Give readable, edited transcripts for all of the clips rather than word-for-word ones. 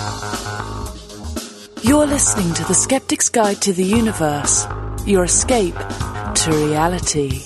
You're listening to The Skeptic's Guide to the Universe, your escape to reality.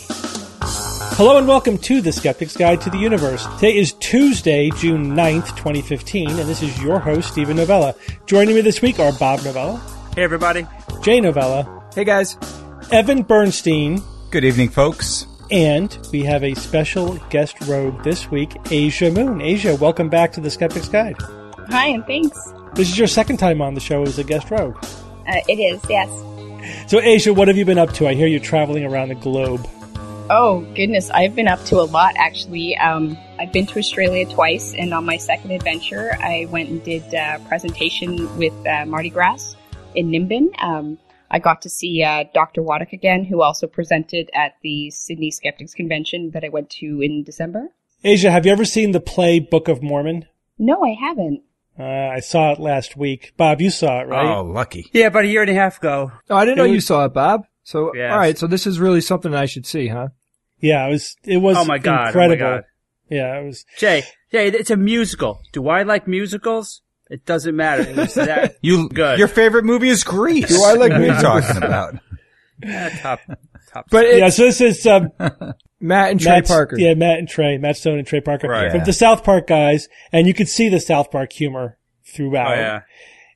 Hello and welcome to The Skeptic's Guide to the Universe. Today is Tuesday, June 9th, 2015, and this is your host, Steven Novella. Joining me this week are Bob Novella. Hey, everybody. Jay Novella. Hey, guys. Evan Bernstein. Good evening, folks. And we have a special guest rogue this week, Asia Moon. Asia, welcome back to The Skeptic's Guide. Hi, and thanks. This is your second time on the show as a guest rogue. It is, yes. So, Asia, what have you been up to? I hear you're traveling around the globe. Oh, goodness. I've been up to a lot, actually. I've been to Australia twice, and on my second adventure, I went and did a presentation with Mardi Gras in Nimbin. I got to see Dr. Waddick again, who also presented at the Sydney Skeptics Convention that I went to in December. Asia, have you ever seen the play Book of Mormon? No, I haven't. I saw it last week. Bob, you saw it, right? Oh, lucky. Yeah, about a year and a half ago. Oh, I didn't know you saw it, Bob. So, Yes. all right. So this is really something I should see, huh? Yeah, it was Oh my God. incredible. Oh my God. Yeah, it was. Jay, it's a musical. Do I like musicals? It doesn't matter. It was that good. Your favorite movie is Grease. Do I like What are you musicals? talking about? top. But Yeah, so this is Matt and Trey Parker. Yeah, Matt Stone and Trey Parker Right. from the South Park guys, and you could see the South Park humor throughout. Oh, yeah.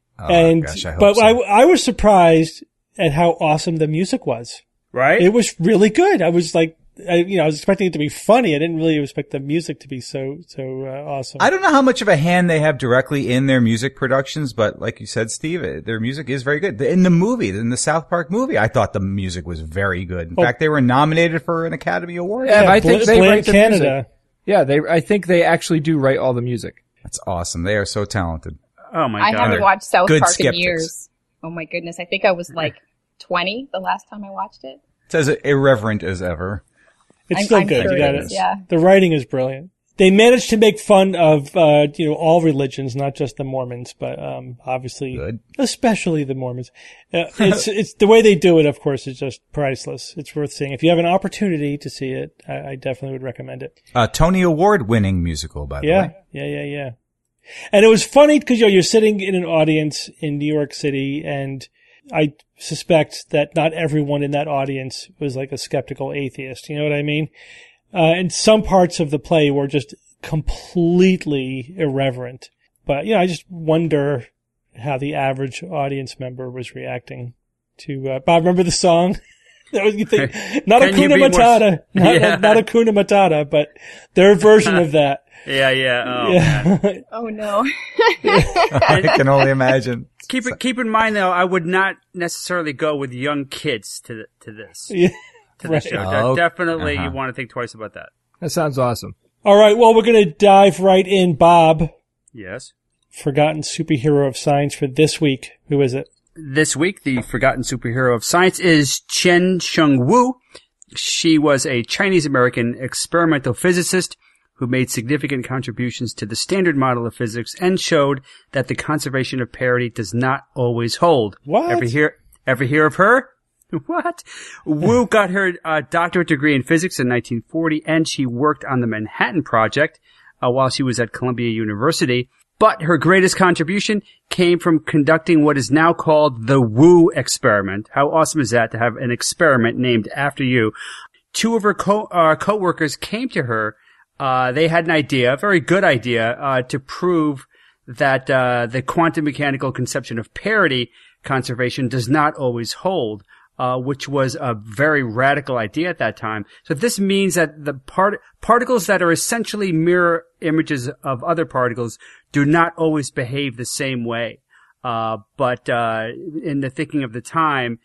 And gosh, I hope but so. I was surprised at how awesome the music was. Right? It was really good. I was like, I was expecting it to be funny. I didn't really expect the music to be so awesome. I don't know how much of a hand they have directly in their music productions, but like you said, Steve, their music is very good. In the South Park movie, I thought the music was very good. In fact, they were nominated for an Academy Award. Yeah, I think they Bland write the Canada. music. Yeah, I think they actually do write all the music. That's awesome. They are so talented. Oh, my I God. haven't watched South Good Park skeptics. in years. Oh, my goodness. I think I was like 20 the last time I watched it. It's as irreverent as ever. It's I'm still good. sure You got it is, yeah. The writing is brilliant. They managed to make fun of all religions, not just the Mormons, but obviously, Good. especially the Mormons. It's the way they do it. Of course, is just priceless. It's worth seeing. If you have an opportunity to see it, I definitely would recommend it. Tony Award winning musical, by the way. Yeah. And it was funny because you're sitting in an audience in New York City, and I suspect that not everyone in that audience was like a skeptical atheist. You know what I mean? And some parts of the play were just completely irreverent. But, I just wonder how the average audience member was reacting to, Bob, remember the song? That was, you think, not Can you Hakuna be more Matata. Yeah. Not Hakuna Matata, but their version of that. Yeah. Oh, man. Oh, no. I can only imagine. Keep in mind, though, I would not necessarily go with young kids to this. Yeah. To Right. the show. Oh, Definitely, uh-huh. you want to think twice about that. That sounds awesome. All right. Well, we're going to dive right in. Bob, Yes. forgotten superhero of science for this week. Who is it? This week, the forgotten superhero of science is Chen-Sheng Wu. She was a Chinese-American experimental physicist who made significant contributions to the standard model of physics and showed that the conservation of parity does not always hold. What? Ever hear of her? What? Wu got her doctorate degree in physics in 1940, and she worked on the Manhattan Project while she was at Columbia University. But her greatest contribution came from conducting what is now called the Wu experiment. How awesome is that to have an experiment named after you? Two of her co-workers came to her. They had an idea, a very good idea, to prove that the quantum mechanical conception of parity conservation does not always hold, which was a very radical idea at that time. So this means that the particles that are essentially mirror images of other particles do not always behave the same way. But in the thinking of the time,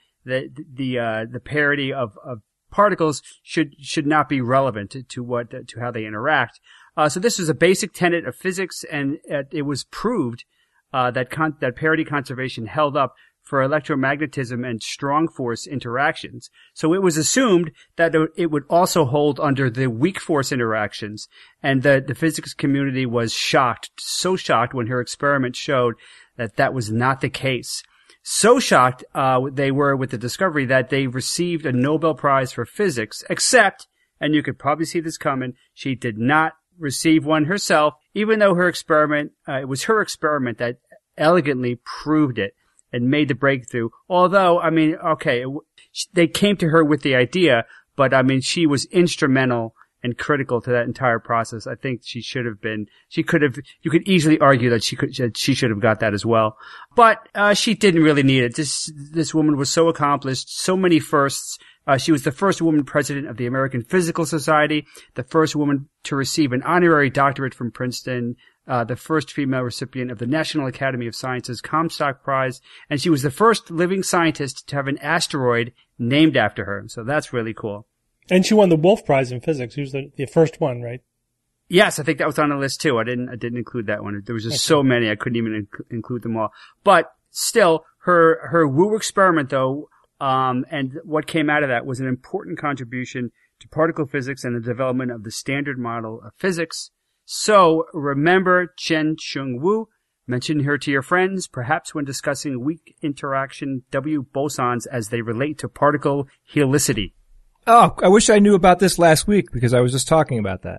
the parity of particles should not be relevant to how they interact. So this was a basic tenet of physics, and it was proved that parity conservation held up for electromagnetism and strong force interactions. So it was assumed that it would also hold under the weak force interactions, and the physics community was so shocked when her experiment showed that was not the case. So shocked they were with the discovery that they received a Nobel Prize for physics, except, and you could probably see this coming, she did not receive one herself, even though her experiment, it was her experiment that elegantly proved it and made the breakthrough. Although, I mean, okay, they came to her with the idea, but I mean, she was instrumental and critical to that entire process. I think you could easily argue that she should have got that as well. But, she didn't really need it. This woman was so accomplished, so many firsts. She was the first woman president of the American Physical Society, the first woman to receive an honorary doctorate from Princeton, the first female recipient of the National Academy of Sciences Comstock Prize, and she was the first living scientist to have an asteroid named after her. So that's really cool. And she won the Wolf Prize in physics. She was the first one, right? Yes, I think that was on the list too. I didn't include that one. There was just so many, I couldn't even include them all. But still, her Wu experiment though, and what came out of that was an important contribution to particle physics and the development of the Standard Model of Physics. So remember Chen Chung Wu. Mention her to your friends, perhaps when discussing weak interaction W bosons as they relate to particle helicity. Oh, I wish I knew about this last week because I was just talking about that.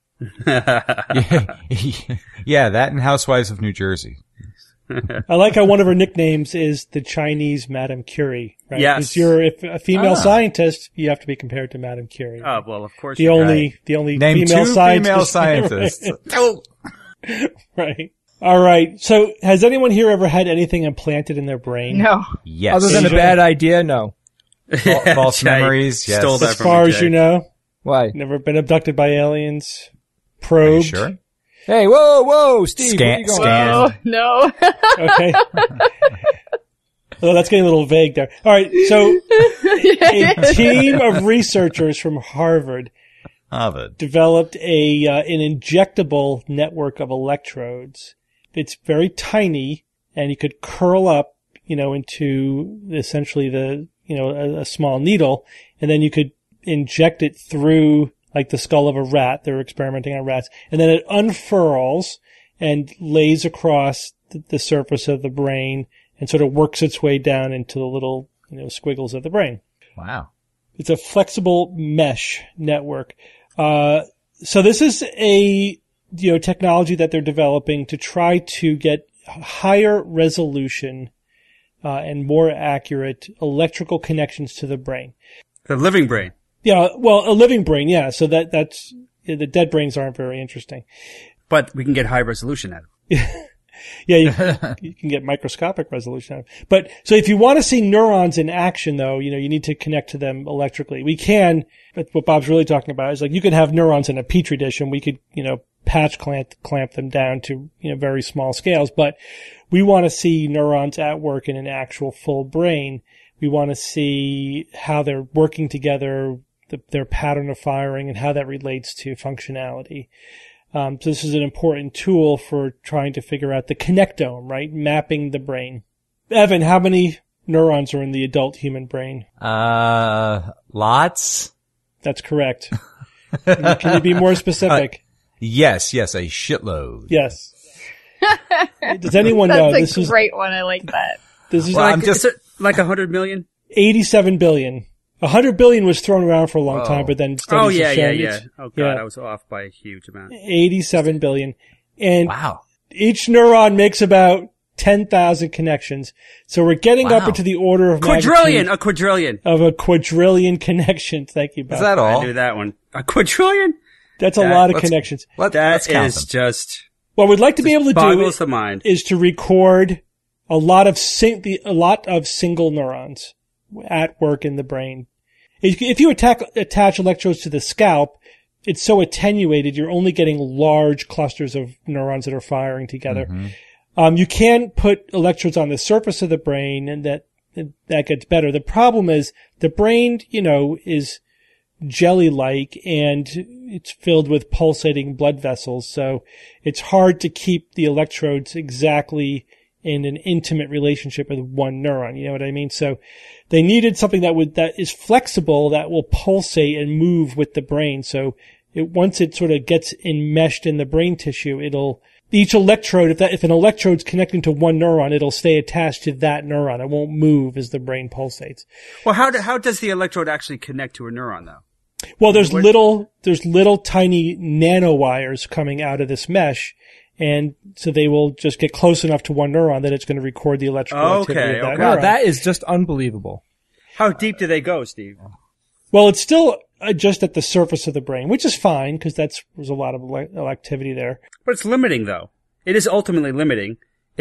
Yeah, that and Housewives of New Jersey. I like how one of her nicknames is the Chinese Madame Curie, right? Yes. If you're a female scientist, you have to be compared to Madame Curie. Oh, well, of course. The only Name female two scientist. female scientists. Right. All right. So has anyone here ever had anything implanted in their brain? No. Yes. Other than a bad idea, no. False memories, yes. Stole that As from far me, as Jay. you know? Why? Never been abducted by aliens? Are you Probed? sure? Hey, whoa, Steve, where you going? Oh, no. Okay. Well, that's getting a little vague there. All right. So a team of researchers from Harvard developed an injectable network of electrodes. It's very tiny, and you could curl up, into essentially a small needle, and then you could inject it through like the skull of a rat. They're experimenting on rats, and then it unfurls and lays across the surface of the brain and sort of works its way down into the little, squiggles of the brain. Wow. It's a flexible mesh network. So this is a, technology that they're developing to try to get higher resolution, and more accurate electrical connections to the brain. The living brain. Yeah, well, a living brain, yeah. So that's, the dead brains aren't very interesting. But we can get high resolution out of it. Yeah, you can get microscopic resolution out of it. But, so if you want to see neurons in action though, you need to connect to them electrically. We can, but what Bob's really talking about is like you can have neurons in a petri dish and we could, patch clamp them down to, very small scales. But we want to see neurons at work in an actual full brain. We want to see how they're working together, their pattern of firing, and how that relates to functionality. So this is an important tool for trying to figure out the connectome, right? Mapping the brain. Evan, how many neurons are in the adult human brain? Lots? That's correct. Can you be more specific? Yes, a shitload. Yes. Does anyone know? That's a great one. I like that. This is Well, Is it like 100 million? 87 billion. 100 billion was thrown around for a long time, but then studies have shown it's- Oh god, I was off by a huge amount. 87 billion. And Wow. each neuron makes about 10,000 connections. So we're getting up Wow. into the order of Quadrillion, magnitude a quadrillion. of a quadrillion connections. Thank you, Bob. Is that all? I knew that one. A quadrillion? That's a lot of let's- connections. Let's That count is them. just What we'd like to be able to do boggles the mind. is to record a lot of single neurons at work in the brain. If you attach electrodes to the scalp, it's so attenuated, you're only getting large clusters of neurons that are firing together. Mm-hmm. You can put electrodes on the surface of the brain, and that gets better. The problem is the brain, is jelly-like, and it's filled with pulsating blood vessels, so it's hard to keep the electrodes exactly in an intimate relationship with one neuron. You know what I mean? So they needed something that is flexible, that will pulsate and move with the brain. So once it sort of gets enmeshed in the brain tissue, each electrode, if an electrode's connecting to one neuron, it'll stay attached to that neuron. It won't move as the brain pulsates. Well, how does the electrode actually connect to a neuron though? Well, there's little tiny nanowires coming out of this mesh, And so they will just get close enough to one neuron that it's going to record the electrical activity of that Wow, neuron. that is just unbelievable. How deep do they go, Steve? Well, it's still just at the surface of the brain, which is fine because there's a lot of activity there. But it's limiting, though. It is ultimately limiting.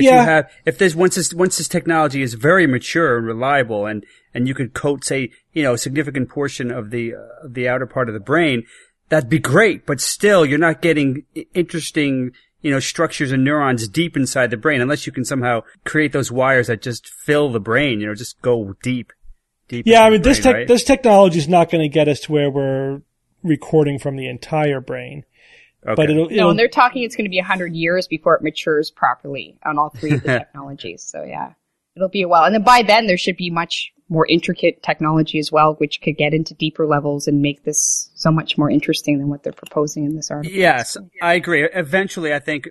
Once this technology is very mature and reliable, and you could coat, say, a significant portion of the outer part of the brain, that'd be great. But still, you're not getting interesting, structures and neurons deep inside the brain unless you can somehow create those wires that just fill the brain. Just go deep. Yeah, I mean, right? this technology is not going to get us to where we're recording from the entire brain. Okay. But No, and they're talking it's going to be 100 years before it matures properly on all three of the technologies. So yeah, it'll be a while. And then by then there should be much more intricate technology as well, which could get into deeper levels and make this so much more interesting than what they're proposing in this article. Yes, I agree. Eventually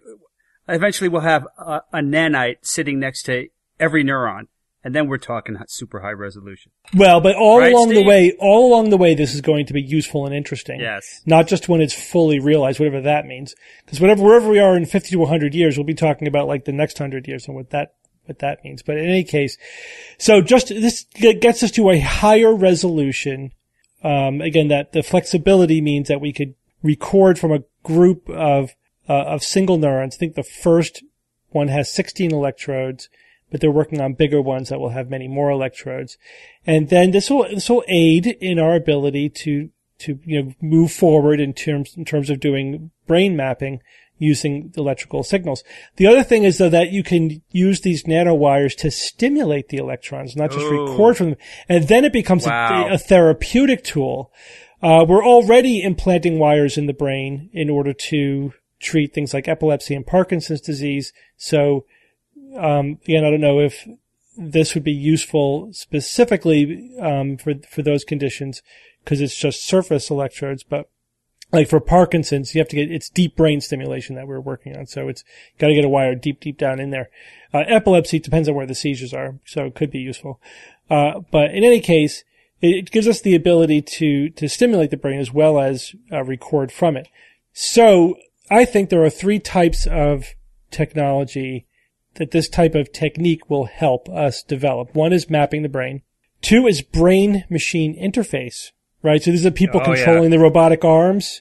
we'll have a nanite sitting next to every neuron. And then we're talking super high resolution. Well, but all along Steve? the way, this is going to be useful and interesting. Yes. Not just when it's fully realized, whatever that means. Because wherever we are in 50 to 100 years, we'll be talking about like the next 100 years and what that means. But in any case, so just this gets us to a higher resolution. Again, that the flexibility means that we could record from a group of single neurons. I think the first one has 16 electrodes. But they're working on bigger ones that will have many more electrodes. And then this will aid in our ability to move forward in terms of doing brain mapping using electrical signals. The other thing is though that you can use these nanowires to stimulate the electrons, not just record from them. And then it becomes a therapeutic tool. We're already implanting wires in the brain in order to treat things like epilepsy and Parkinson's disease. So, again, I don't know if this would be useful specifically for those conditions because it's just surface electrodes, but like for Parkinson's, you have to get it's deep brain stimulation that we're working on. So it's got to get a wire deep down in there. Epilepsy depends on where the seizures are, so it could be useful. But in any case, it gives us the ability to stimulate the brain as well as record from it. So I think there are three types of technology that this type of technique will help us develop. One is mapping the brain. Two is brain-machine interface, right? So these are people controlling the robotic arms,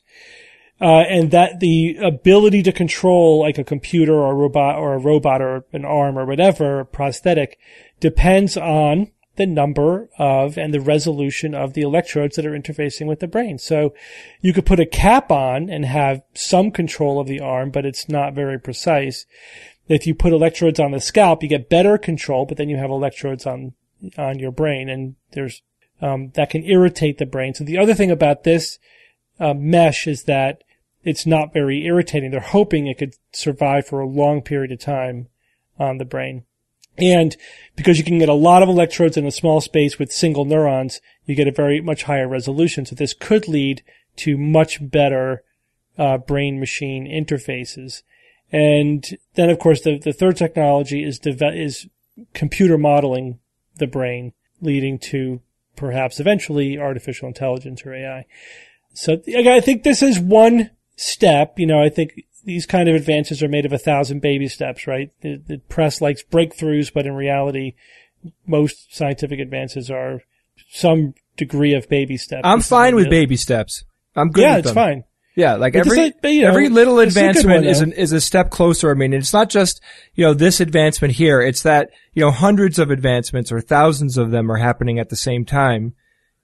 and that the ability to control like a computer or a robot or an arm or whatever prosthetic depends on the number of and the resolution of the electrodes that are interfacing with the brain. So you could put a cap on and have some control of the arm, but it's not very precise. If you put electrodes on the scalp, you get better control, but then you have electrodes on your brain, and there's that can irritate the brain. So the other thing about this mesh is that it's not very irritating. They're hoping it could survive for a long period of time on the brain. And because you can get a lot of electrodes in a small space with single neurons, you get a very much higher resolution. So this could lead to much better brain-machine interfaces. And then, of course, the third technology is computer modeling the brain, leading to perhaps eventually artificial intelligence or AI. So again, I think this is one step. I think these kind of advances are made of 1,000 baby steps, right? The press likes breakthroughs, but in reality, most scientific advances are some degree of baby steps. I'm fine with baby steps. I'm good with them. Yeah, it's fine. Yeah, like every little advancement is a step closer. I mean, it's not just, this advancement here. It's that, hundreds of advancements or thousands of them are happening at the same time.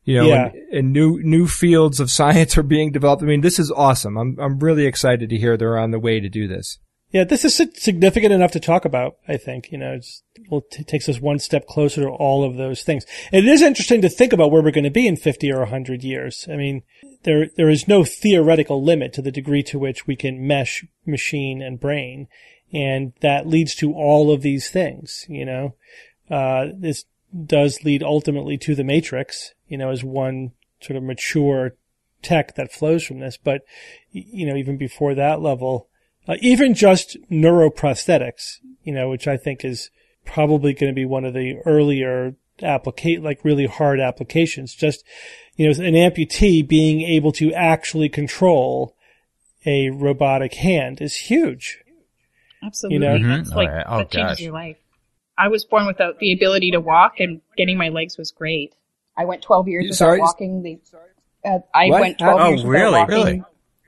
And new fields of science are being developed. I mean, this is awesome. I'm really excited to hear they're on the way to do this. Yeah, this is significant enough to talk about, I think. It takes us one step closer to all of those things. And it is interesting to think about where we're going to be in 50 or 100 years. I mean, there is no theoretical limit to the degree to which we can mesh machine and brain. And that leads to all of these things, This does lead ultimately to the Matrix, as one sort of mature tech that flows from this. But, even before that level, even just neuroprosthetics, which I think is probably going to be one of the earlier really hard applications. Just, an amputee being able to actually control a robotic hand is huge. Absolutely. You know? That's like, that changes your life. I was born without the ability to walk, and getting my legs was great. I went 12 years without walking. I went 12 years without walking. Really?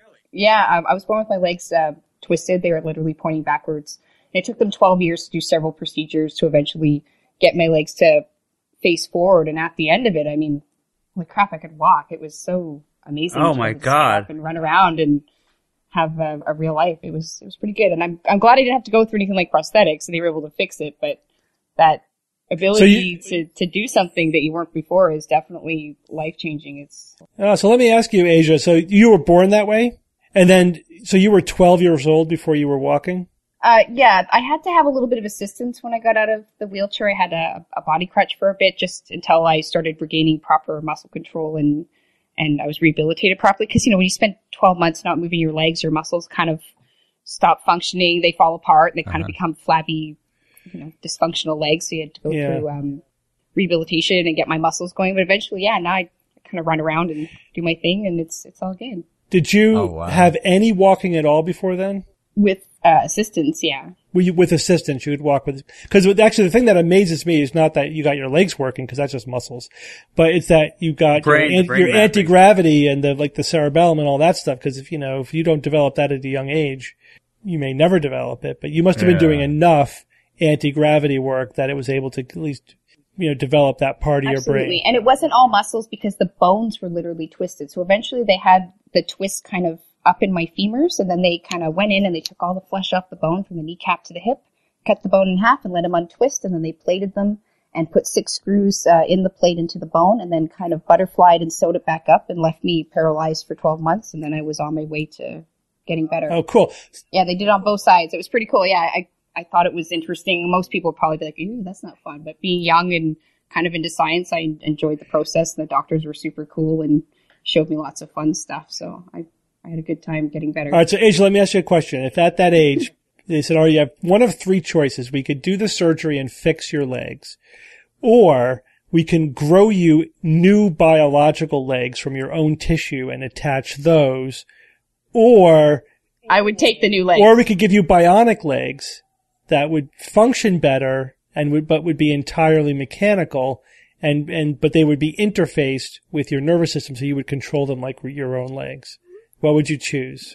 Yeah, I was born with my legs twisted. They were literally pointing backwards. And it took them 12 years to do several procedures to eventually get my legs to face forward. And at the end of it, I mean, holy crap, I could walk. It was so amazing. Oh my God. And run around and have a real life. It was pretty good. And I'm glad I didn't have to go through anything like prosthetics, and they were able to fix it. But that ability to do something that you weren't before is definitely life-changing. So let me ask you, Asia, so you were born that way? And then, so you were 12 years old before you were walking? Yeah, I had to have a little bit of assistance when I got out of the wheelchair. I had a body crutch for a bit, just until I started regaining proper muscle control and I was rehabilitated properly. Because, when you spend 12 months not moving your legs, your muscles kind of stop functioning. They fall apart and they kind of become flabby, dysfunctional legs. So you had to go through rehabilitation and get my muscles going. But eventually, now I kind of run around and do my thing, and it's all good. Did you have any walking at all before then? With assistance, yeah. With assistance, you would walk with, because actually the thing that amazes me is not that you got your legs working, because that's just muscles, but it's that you got your anti-gravity and the cerebellum and all that stuff, because if you don't develop that at a young age, you may never develop it, but you must have been doing enough anti-gravity work that it was able to at least, develop that part of your brain. Absolutely. And it wasn't all muscles, because the bones were literally twisted. So eventually they had the twist kind of up in my femurs, and then they kind of went in and they took all the flesh off the bone from the kneecap to the hip, cut the bone in half and let them untwist, and then they plated them and put 6 screws in the plate into the bone, and then kind of butterflied and sewed it back up and left me paralyzed for 12 months, and then I was on my way to getting better. Oh, cool. Yeah, they did it on both sides. It was pretty cool. Yeah, I thought it was interesting. Most people would probably be like, "Ooh, that's not fun." But being young and kind of into science, I enjoyed the process, and the doctors were super cool and showed me lots of fun stuff. So I had a good time getting better. All right, so Asia, let me ask you a question. If at that age, they said, you have one of 3 choices. We could do the surgery and fix your legs, or we can grow you new biological legs from your own tissue and attach those, or I would take the new legs. Or we could give you bionic legs that would function better but would be entirely mechanical, but they would be interfaced with your nervous system, so you would control them like your own legs. What would you choose?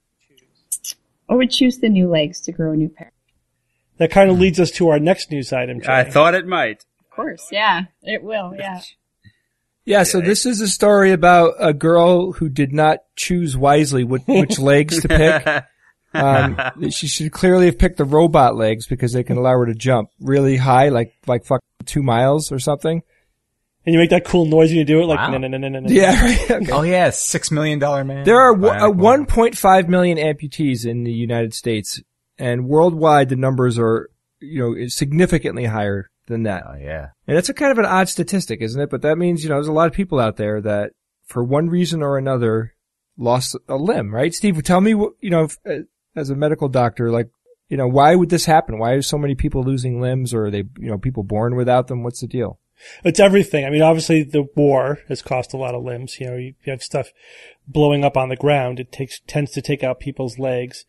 I would choose the new legs to grow a new pair. That kind of leads us to our next news item, Jay. I thought it might. Of course, yeah. It will, yeah. Yeah, so this is a story about a girl who did not choose wisely which legs to pick. She should clearly have picked the robot legs, because they can allow her to jump really high, like fucking 2 miles or something. And you make that cool noise when you do it, like, wow. No. Yeah, right. Okay. Oh yeah, $6 million man. There are 1.5 million amputees in the United States, and worldwide the numbers are, significantly higher than that. Oh yeah. And it's a kind of an odd statistic, isn't it? But that means, there's a lot of people out there that, for one reason or another, lost a limb, right? Steve, tell me, as a medical doctor, why would this happen? Why are so many people losing limbs, or are they, people born without them? What's the deal? It's everything. I mean, obviously the war has cost a lot of limbs. You have stuff blowing up on the ground. It tends to take out people's legs.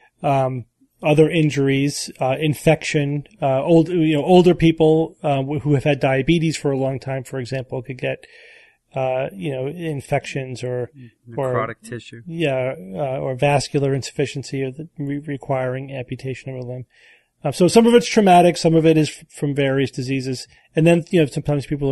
Other injuries, infection, older people, who have had diabetes for a long time, for example, could get, infections or necrotic tissue. Yeah, or vascular insufficiency requiring amputation of a limb. So some of it's traumatic, some of it is from various diseases. And then, sometimes people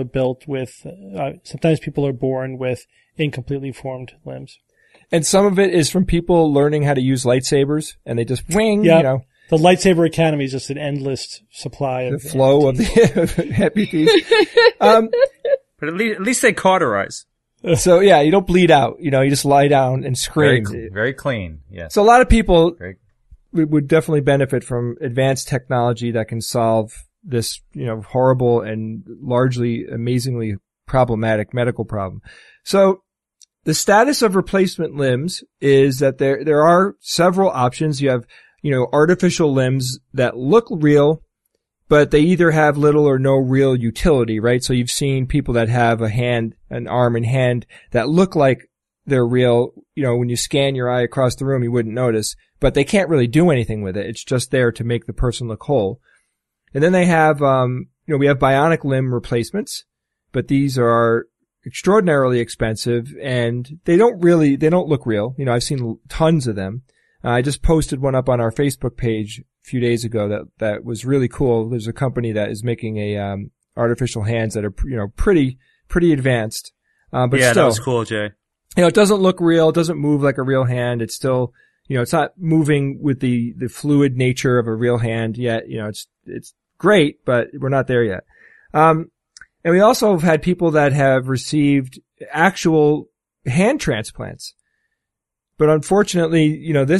are born with incompletely formed limbs. And some of it is from people learning how to use lightsabers, and they just wing, The Lightsaber Academy is just an endless supply of the flow of the amputees. But at least they cauterize. So yeah, you don't bleed out. You just lie down and scream. Very clean. Yes. So a lot of people would definitely benefit from advanced technology that can solve this, horrible and largely amazingly problematic medical problem. So the status of replacement limbs is that there are several options. You have, artificial limbs that look real, but they either have little or no real utility, right? So you've seen people that have an arm and hand that look like they're real. When you scan your eye across the room, you wouldn't notice, but they can't really do anything with it. It's just there to make the person look whole. And then they have, we have bionic limb replacements, but these are extraordinarily expensive and they don't look real. I've seen tons of them. I just posted one up on our Facebook page a few days ago that was really cool. There's a company that is making artificial hands that are, pretty advanced. But yeah, still, that was cool, Jay. It doesn't look real. It doesn't move like a real hand. It's still, it's not moving with the fluid nature of a real hand yet. It's great, but we're not there yet. And we also have had people that have received actual hand transplants. But unfortunately,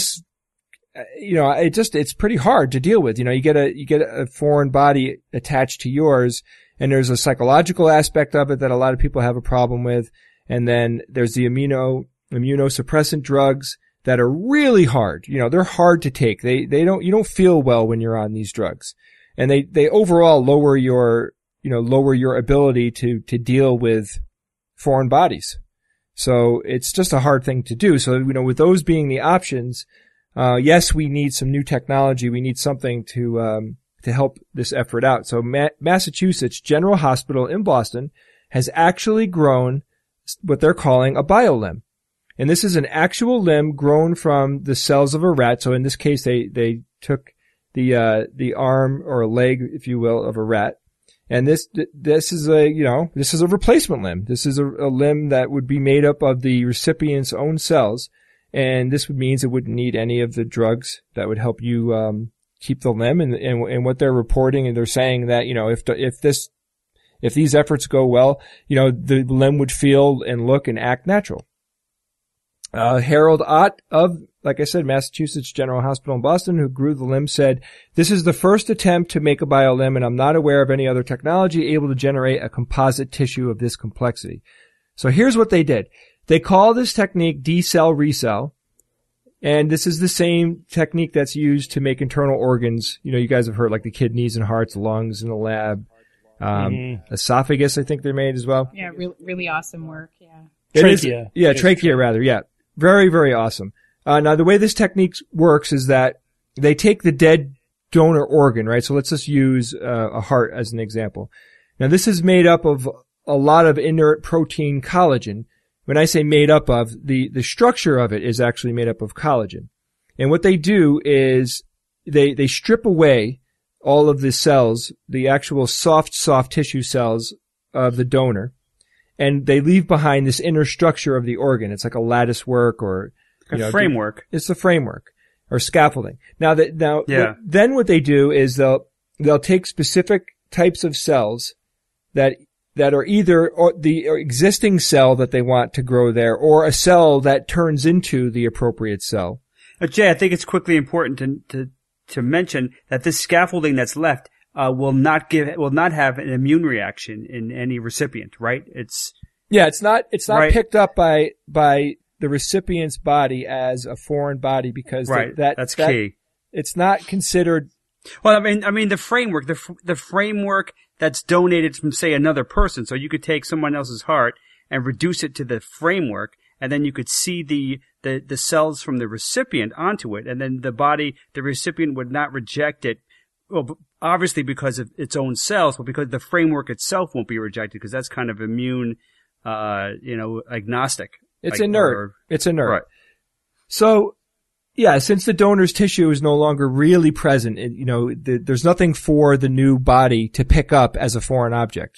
it's pretty hard to deal with. You get a foreign body attached to yours, and there's a psychological aspect of it that a lot of people have a problem with. And then there's the immunosuppressant drugs that are really hard. They're hard to take. You don't feel well when you're on these drugs. And they overall lower your ability to deal with foreign bodies. So it's just a hard thing to do. So, with those being the options, yes, we need some new technology. We need something to help this effort out. So Massachusetts General Hospital in Boston has actually grown what they're calling a biolimb. And this is an actual limb grown from the cells of a rat. So in this case, they took the arm or a leg, if you will, of a rat. And this is a replacement limb. This is a limb that would be made up of the recipient's own cells. And this means it wouldn't need any of the drugs that would help you, keep the limb. And what they're reporting, and they're saying that, if these efforts go well, the limb would feel and look and act natural. Harold Ott of, like I said, Massachusetts General Hospital in Boston, who grew the limb, said, "This is the first attempt to make a biolimb, and I'm not aware of any other technology able to generate a composite tissue of this complexity." So here's what they did. They call this technique decell resell, and this is the same technique that's used to make internal organs. You guys have heard like the kidneys and hearts, lungs in the lab, esophagus, I think they're made as well. Yeah, really awesome work. Yeah. Trachea. Trachea rather. Yeah. Very, very awesome. Now the way this technique works is that they take the dead donor organ, right? So let's just use a heart as an example. Now this is made up of a lot of inert protein collagen. When I say made up of, the structure of it is actually made up of collagen. And what they do is they strip away all of the cells, the actual soft tissue cells of the donor, and they leave behind this inner structure of the organ. It's like a lattice work or framework. It's the framework or scaffolding. Then what they do is they'll take specific types of cells that are either the existing cell that they want to grow there or a cell that turns into the appropriate cell. Jay, I think it's quickly important to mention that this scaffolding that's left will not have an immune reaction in any recipient, right? It's not right. Picked up by the recipient's body as a foreign body because that's key. It's not considered. Well, I mean the framework that's donated from, say, another person. So you could take someone else's heart and reduce it to the framework, and then you could see the cells from the recipient onto it, and then the recipient would not reject it. Well, obviously because of its own cells, but because the framework itself won't be rejected because that's kind of immune, agnostic. It's inert. It's inert. Right. So, yeah, since the donor's tissue is no longer really present, there's nothing for the new body to pick up as a foreign object.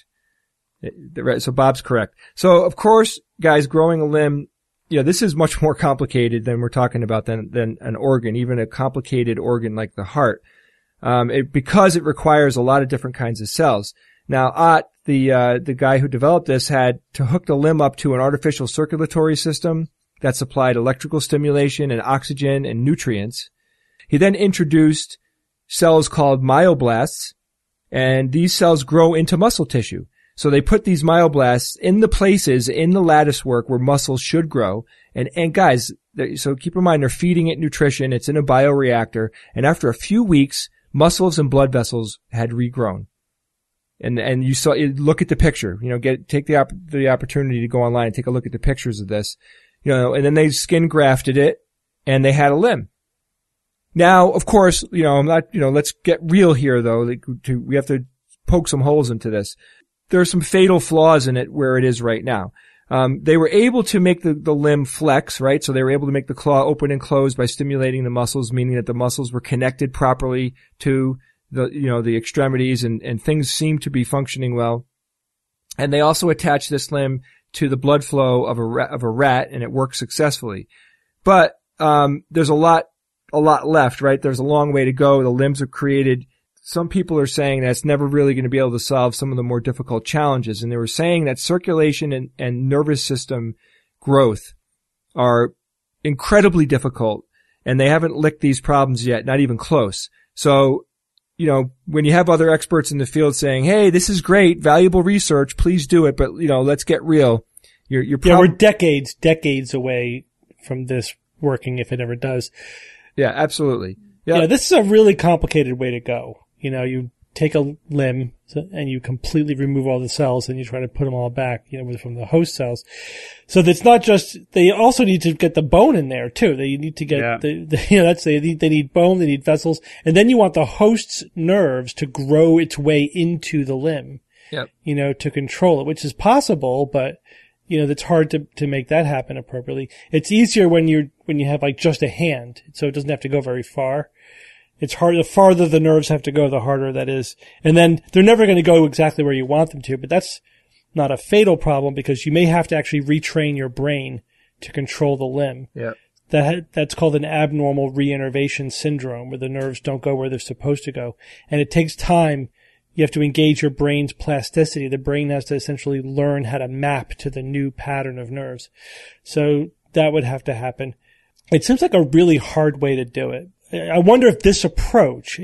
So Bob's correct. So, of course, guys, growing a limb, this is much more complicated than we're talking about than an organ, even a complicated organ like the heart. Because it requires a lot of different kinds of cells. Now, Ott, the guy who developed this, had to hook the limb up to an artificial circulatory system that supplied electrical stimulation and oxygen and nutrients. He then introduced cells called myoblasts, and these cells grow into muscle tissue. So they put these myoblasts in the places in the lattice work where muscles should grow. And guys, so keep in mind, they're feeding it nutrition. It's in a bioreactor. And after a few weeks, muscles and blood vessels had regrown. And you saw, look at the picture, take the opportunity to go online and take a look at the pictures of this. and then they skin grafted it and they had a limb. Now, of course, I'm not, let's get real here though. We have to poke some holes into this. There are some fatal flaws in it where it is right now. They were able to make the limb flex, right? So they were able to make the claw open and close by stimulating the muscles, meaning that the muscles were connected properly to the extremities and things seem to be functioning well. And they also attached this limb to the blood flow of a rat and it worked successfully. But, there's a lot left, right? There's a long way to go. The limbs are created. Some people are saying that it's never really going to be able to solve some of the more difficult challenges. And they were saying that circulation and nervous system growth are incredibly difficult and they haven't licked these problems yet, not even close. So, when you have other experts in the field saying, hey, this is great, valuable research, please do it, but, let's get real. We're decades away from this working if it ever does. Yeah, absolutely. Yeah, this is a really complicated way to go. You take a limb and you completely remove all the cells and you try to put them all back, from the host cells. So that's not just, they also need to get the bone in there too. They need to get they need bone, they need vessels, and then you want the host's nerves to grow its way into the limb. Yep. To control it, which is possible, but that's hard to make that happen appropriately. It's easier when you have like just a hand, so it doesn't have to go very far. It's hard. The farther the nerves have to go, the harder that is. And then they're never going to go exactly where you want them to, but that's not a fatal problem because you may have to actually retrain your brain to control the limb. Yeah. That's called an abnormal reinnervation syndrome where the nerves don't go where they're supposed to go. And it takes time. You have to engage your brain's plasticity. The brain has to essentially learn how to map to the new pattern of nerves. So that would have to happen. It seems like a really hard way to do it. I wonder if this approach,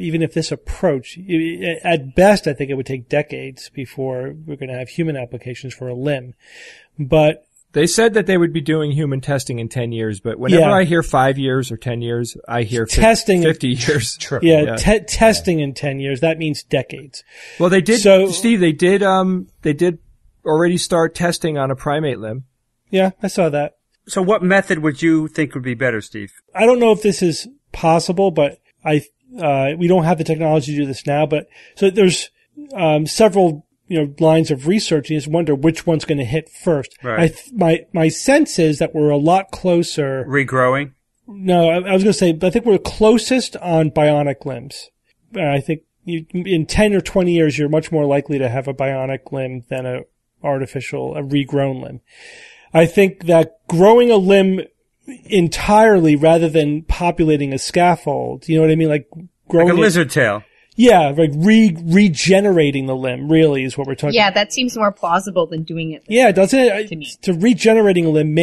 at best, I think it would take decades before we're going to have human applications for a limb. But they said that they would be doing human testing in 10 years, but whenever I hear 5 years or 10 years, I hear 50 years. Testing in 10 years, that means decades. Well, they did, Steve, they did already start testing on a primate limb. Yeah, I saw that. So what method would you think would be better, Steve? I don't know if this is possible, but we don't have the technology to do this now, but so there's several lines of research. You just wonder which one's going to hit first. Right. My sense is that we're a lot closer. Regrowing? No, I was going to say, I think we're closest on bionic limbs. I think in 10 or 20 years, you're much more likely to have a bionic limb than a regrown limb. I think that growing a limb entirely rather than populating a scaffold, you know what I mean? Like growing like a lizard tail. Yeah, like regenerating the limb really is what we're talking about. Yeah, that seems more plausible than doing it. Yeah, doesn't it? To regenerating a limb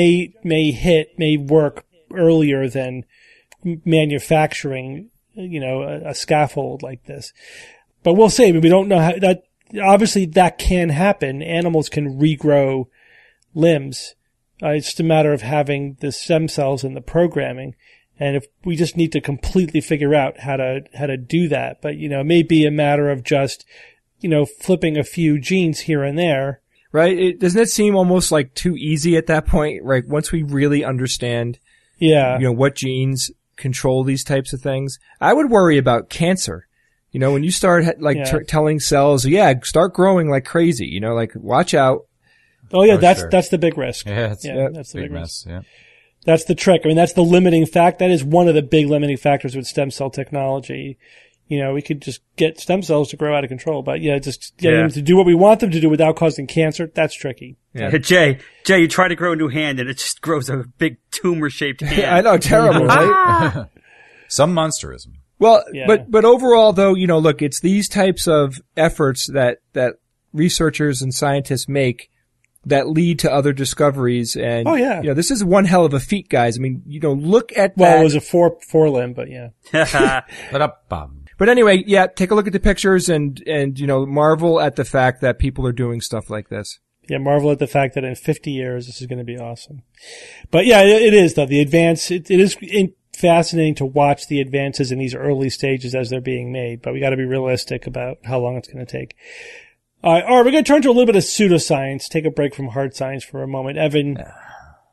may work earlier than manufacturing, a scaffold like this. But we'll see. I mean, we don't know how that, obviously that can happen. Animals can regrow limbs. It's just a matter of having the stem cells and the programming. And if we just need to completely figure out how to do that. But, it may be a matter of just, flipping a few genes here and there. Right? Doesn't it seem almost like too easy at that point? Right? Once we really understand, what genes control these types of things. I would worry about cancer. When you start telling cells, start growing like crazy, watch out. Oh yeah, that's the big risk. Yeah, that's the big mess. Yeah. That's the trick. I mean, that's the limiting fact. That is one of the big limiting factors with stem cell technology. We could just get stem cells to grow out of control, but just getting them to do what we want them to do without causing cancer, that's tricky. Yeah. Jay, you try to grow a new hand and it just grows a big tumor-shaped hand. I know, terrible, right? Some monsterism. Well, but overall though, look, it's these types of efforts that researchers and scientists make that lead to other discoveries. And, this is one hell of a feat, guys. I mean, look at that. Well, it was a four limb, but yeah. But anyway, take a look at the pictures and, marvel at the fact that people are doing stuff like this. Yeah, marvel at the fact that in 50 years, this is going to be awesome. But yeah, it is though. The advance, it is fascinating to watch the advances in these early stages as they're being made, but we got to be realistic about how long it's going to take. All right, we're going to turn to a little bit of pseudoscience, take a break from hard science for a moment. Evan,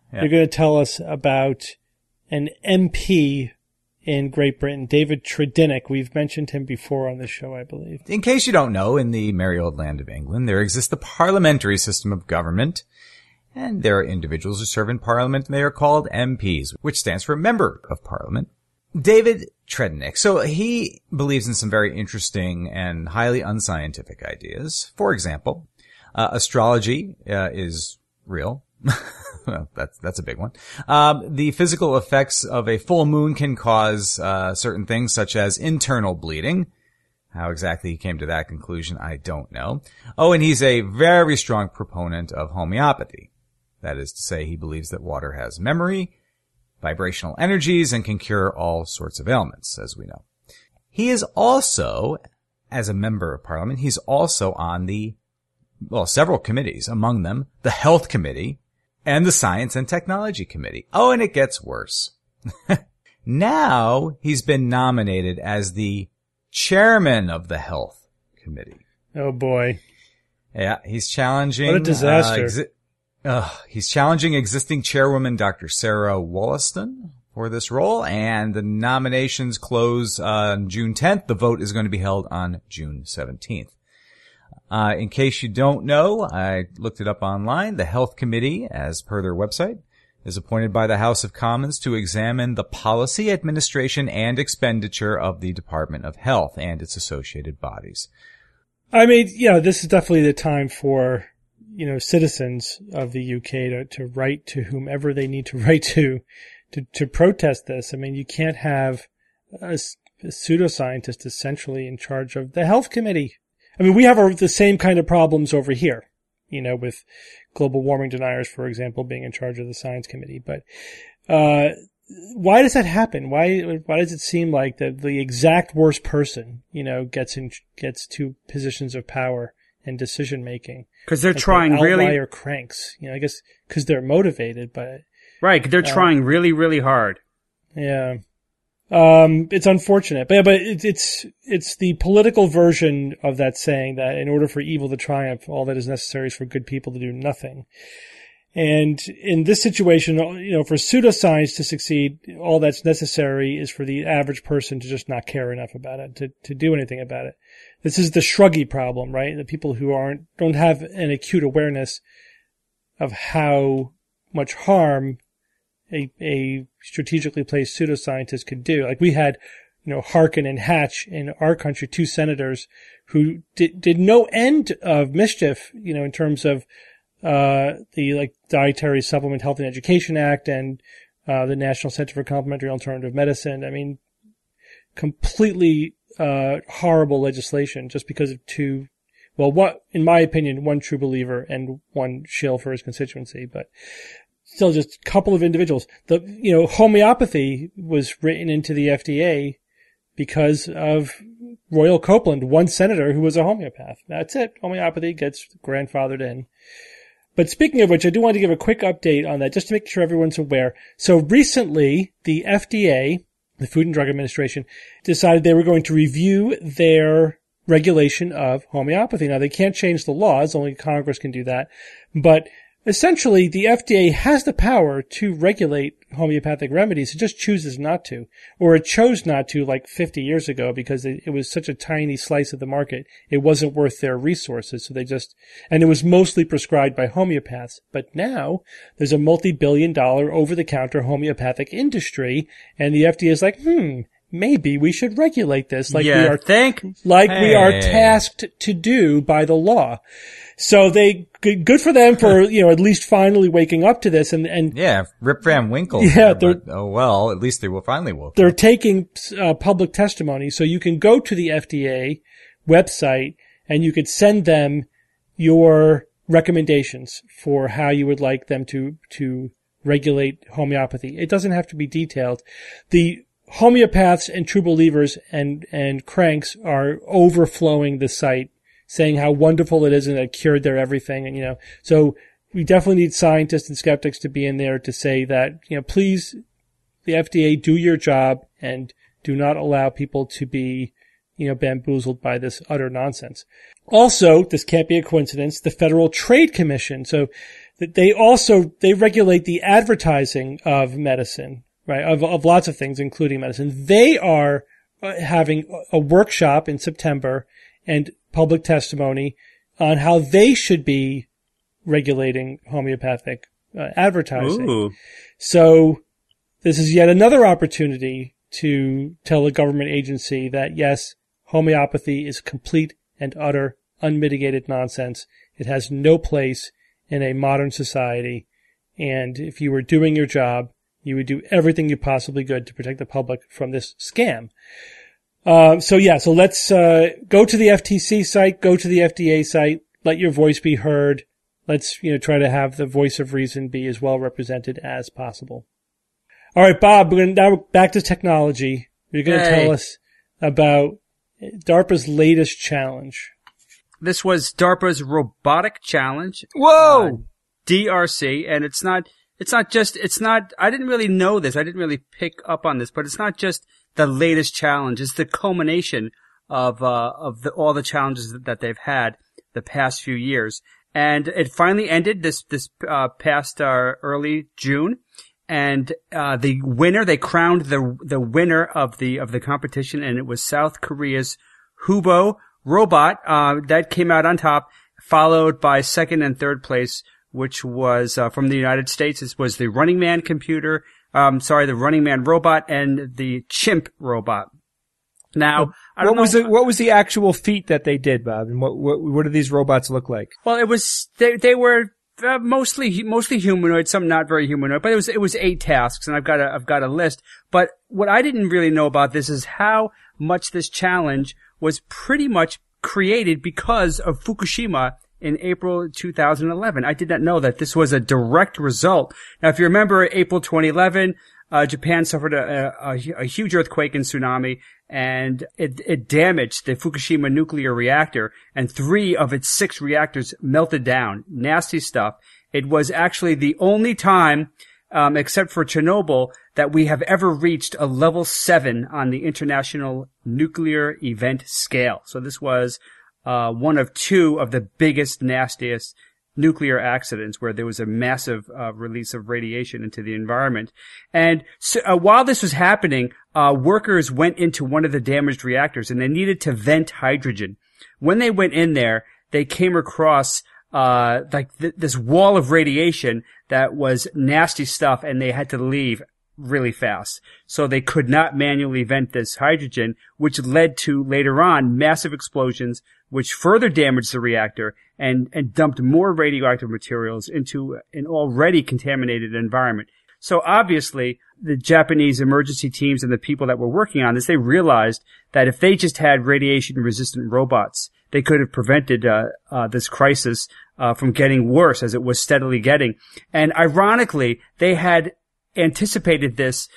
You're going to tell us about an MP in Great Britain, David Tredynick. We've mentioned him before on the show, I believe. In case you don't know, in the merry old land of England, there exists the parliamentary system of government, and there are individuals who serve in Parliament, and they are called MPs, which stands for Member of Parliament. David Tredynick. So he believes in some very interesting and highly unscientific ideas. For example, astrology is real. Well, that's a big one. The physical effects of a full moon can cause certain things such as internal bleeding. How exactly he came to that conclusion, I don't know. Oh, and he's a very strong proponent of homeopathy. That is to say, he believes that water has memory, vibrational energies, and can cure all sorts of ailments, as we know. He is also, as a member of Parliament, he's also on several committees, among them the Health Committee and the Science and Technology Committee. Oh, and it gets worse. Now he's been nominated as the chairman of the Health Committee. Oh boy. Yeah, he's challenging. What a disaster. He's challenging existing chairwoman Dr. Sarah Wollaston for this role, and the nominations close on June 10th. The vote is going to be held on June 17th. In case you don't know, I looked it up online. The Health Committee, as per their website, is appointed by the House of Commons to examine the policy, administration, and expenditure of the Department of Health and its associated bodies. I mean, this is definitely the time for, citizens of the UK to write to whomever they need to write to protest this. I mean, you can't have a pseudoscientist essentially in charge of the Health Committee. I mean, we have the same kind of problems over here, with global warming deniers, for example, being in charge of the Science Committee. But why does that happen? Why does it seem like the exact worst person, gets to positions of power and decision making? Because they're trying really outlier cranks. I guess because they're motivated, but right, they're trying really, really hard. Yeah. It's unfortunate, but it's the political version of that saying that in order for evil to triumph, all that is necessary is for good people to do nothing. And in this situation, for pseudoscience to succeed, all that's necessary is for the average person to just not care enough about it, to do anything about it. This is the shruggy problem, right? The people who don't have an acute awareness of how much harm a strategically placed pseudoscientist could do. Like we had, Harkin and Hatch in our country, two senators who did no end of mischief, in terms of, the Dietary Supplement Health and Education Act and, the National Center for Complementary Alternative Medicine. I mean, completely, horrible legislation just because of in my opinion, one true believer and one shill for his constituency, but still just a couple of individuals. Homeopathy was written into the FDA because of Royal Copeland, one senator who was a homeopath. That's it. Homeopathy gets grandfathered in. But speaking of which, I do want to give a quick update on that just to make sure everyone's aware. So recently, the FDA, the Food and Drug Administration, decided they were going to review their regulation of homeopathy. Now, they can't change the laws. Only Congress can do that. But essentially, the FDA has the power to regulate homeopathic remedies. It just chooses not to. Or it chose not to 50 years ago because it was such a tiny slice of the market. It wasn't worth their resources. So and it was mostly prescribed by homeopaths. But now there's a multi-billion-dollar over-the-counter homeopathic industry. And the FDA is like, maybe we should regulate this we are tasked to do by the law. So good for them for, at least finally waking up to this and yeah, Rip Van Winkle. Yeah, at least they will finally woke up. They're taking, public testimony. So you can go to the FDA website and you could send them your recommendations for how you would like them to regulate homeopathy. It doesn't have to be detailed. The homeopaths and true believers and cranks are overflowing the site, saying how wonderful it is and that it cured their everything. And, so we definitely need scientists and skeptics to be in there to say that, please, the FDA, do your job and do not allow people to be, bamboozled by this utter nonsense. Also, this can't be a coincidence, the Federal Trade Commission. So They regulate the advertising of medicine, right? Of lots of things, including medicine. They are having a workshop in September and public testimony on how they should be regulating homeopathic advertising. Ooh. So this is yet another opportunity to tell a government agency that, yes, homeopathy is complete and utter unmitigated nonsense. It has no place in a modern society. And if you were doing your job, you would do everything you possibly could to protect the public from this scam. So let's go to the FTC site, go to the FDA site, let your voice be heard. Let's, try to have the voice of reason be as well represented as possible. All right, Bob, we're now back to technology. You're going to tell us about DARPA's latest challenge. This was DARPA's Robotic Challenge. Whoa! DRC, and I didn't really know this. I didn't really pick up on this, but it's not just the latest challenge. It's the culmination of all the challenges that they've had the past few years. And it finally ended this past early June. And they crowned the winner of the competition, and it was South Korea's Hubo robot that came out on top, followed by second and third place, which was from the United States. This was the Running Man the Running Man robot and the Chimp robot. Now, what was the actual feat that they did, Bob? And what do these robots look like? Well, it was they were mostly humanoid, some not very humanoid, but it was 8 tasks, and I've got a list. But what I didn't really know about this is how much this challenge was pretty much created because of Fukushima in April 2011. I did not know that this was a direct result. Now, if you remember April 2011, Japan suffered a huge earthquake and tsunami, and it damaged the Fukushima nuclear reactor, and 3 of its 6 reactors melted down. Nasty stuff. It was actually the only time, except for Chernobyl, that we have ever reached a level 7 on the International Nuclear Event Scale. So this was one of 2 of the biggest, nastiest nuclear accidents where there was a massive release of radiation into the environment. And so, while this was happening, workers went into one of the damaged reactors and they needed to vent hydrogen. When they went in there, they came across this wall of radiation that was nasty stuff, and they had to leave really fast. So they could not manually vent this hydrogen, which led to later on massive explosions, which further damaged the reactor and dumped more radioactive materials into an already contaminated environment. So obviously, the Japanese emergency teams and the people that were working on this, they realized that if they just had radiation-resistant robots, they could have prevented this crisis from getting worse as it was steadily getting. And ironically, they had anticipated this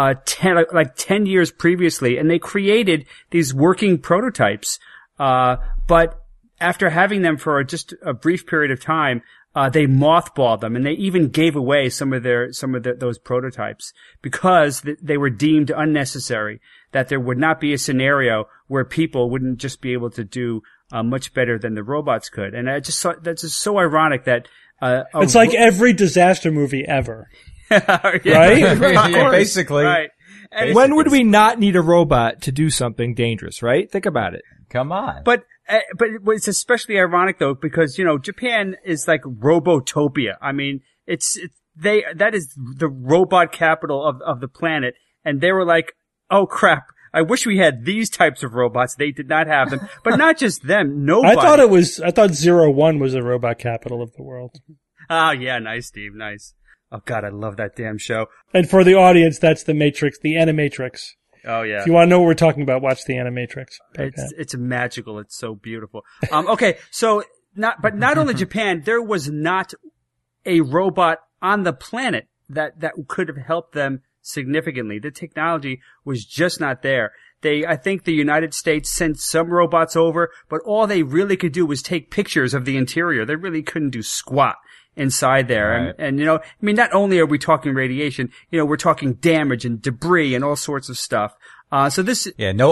10 years previously, and they created these working prototypes. But after having them for just a brief period of time, they mothballed them, and they even gave away some of those prototypes because they were deemed unnecessary, that there would not be a scenario where people wouldn't just be able to do much better than the robots could. And I just thought that's just so ironic that it's like every disaster movie ever. Right? Yeah, basically. Right. And when would we not need a robot to do something dangerous, right? Think about it. Come on. But it's especially ironic though, because, Japan is like Robotopia. I mean, that is the robot capital of the planet. And they were like, oh crap, I wish we had these types of robots. They did not have them. But not just them, nobody. I thought 01 was the robot capital of the world. Oh yeah, nice, Steve, nice. Oh God, I love that damn show. And for the audience, that's the Matrix, the Animatrix. Oh yeah. If you want to know what we're talking about, watch the Animatrix. It's magical. It's so beautiful. Okay. So not only Japan, there was not a robot on the planet that could have helped them significantly. The technology was just not there. I think the United States sent some robots over, but all they really could do was take pictures of the interior. They really couldn't do squat inside there. Right. And not only are we talking radiation, we're talking damage and debris and all sorts of stuff. So this, no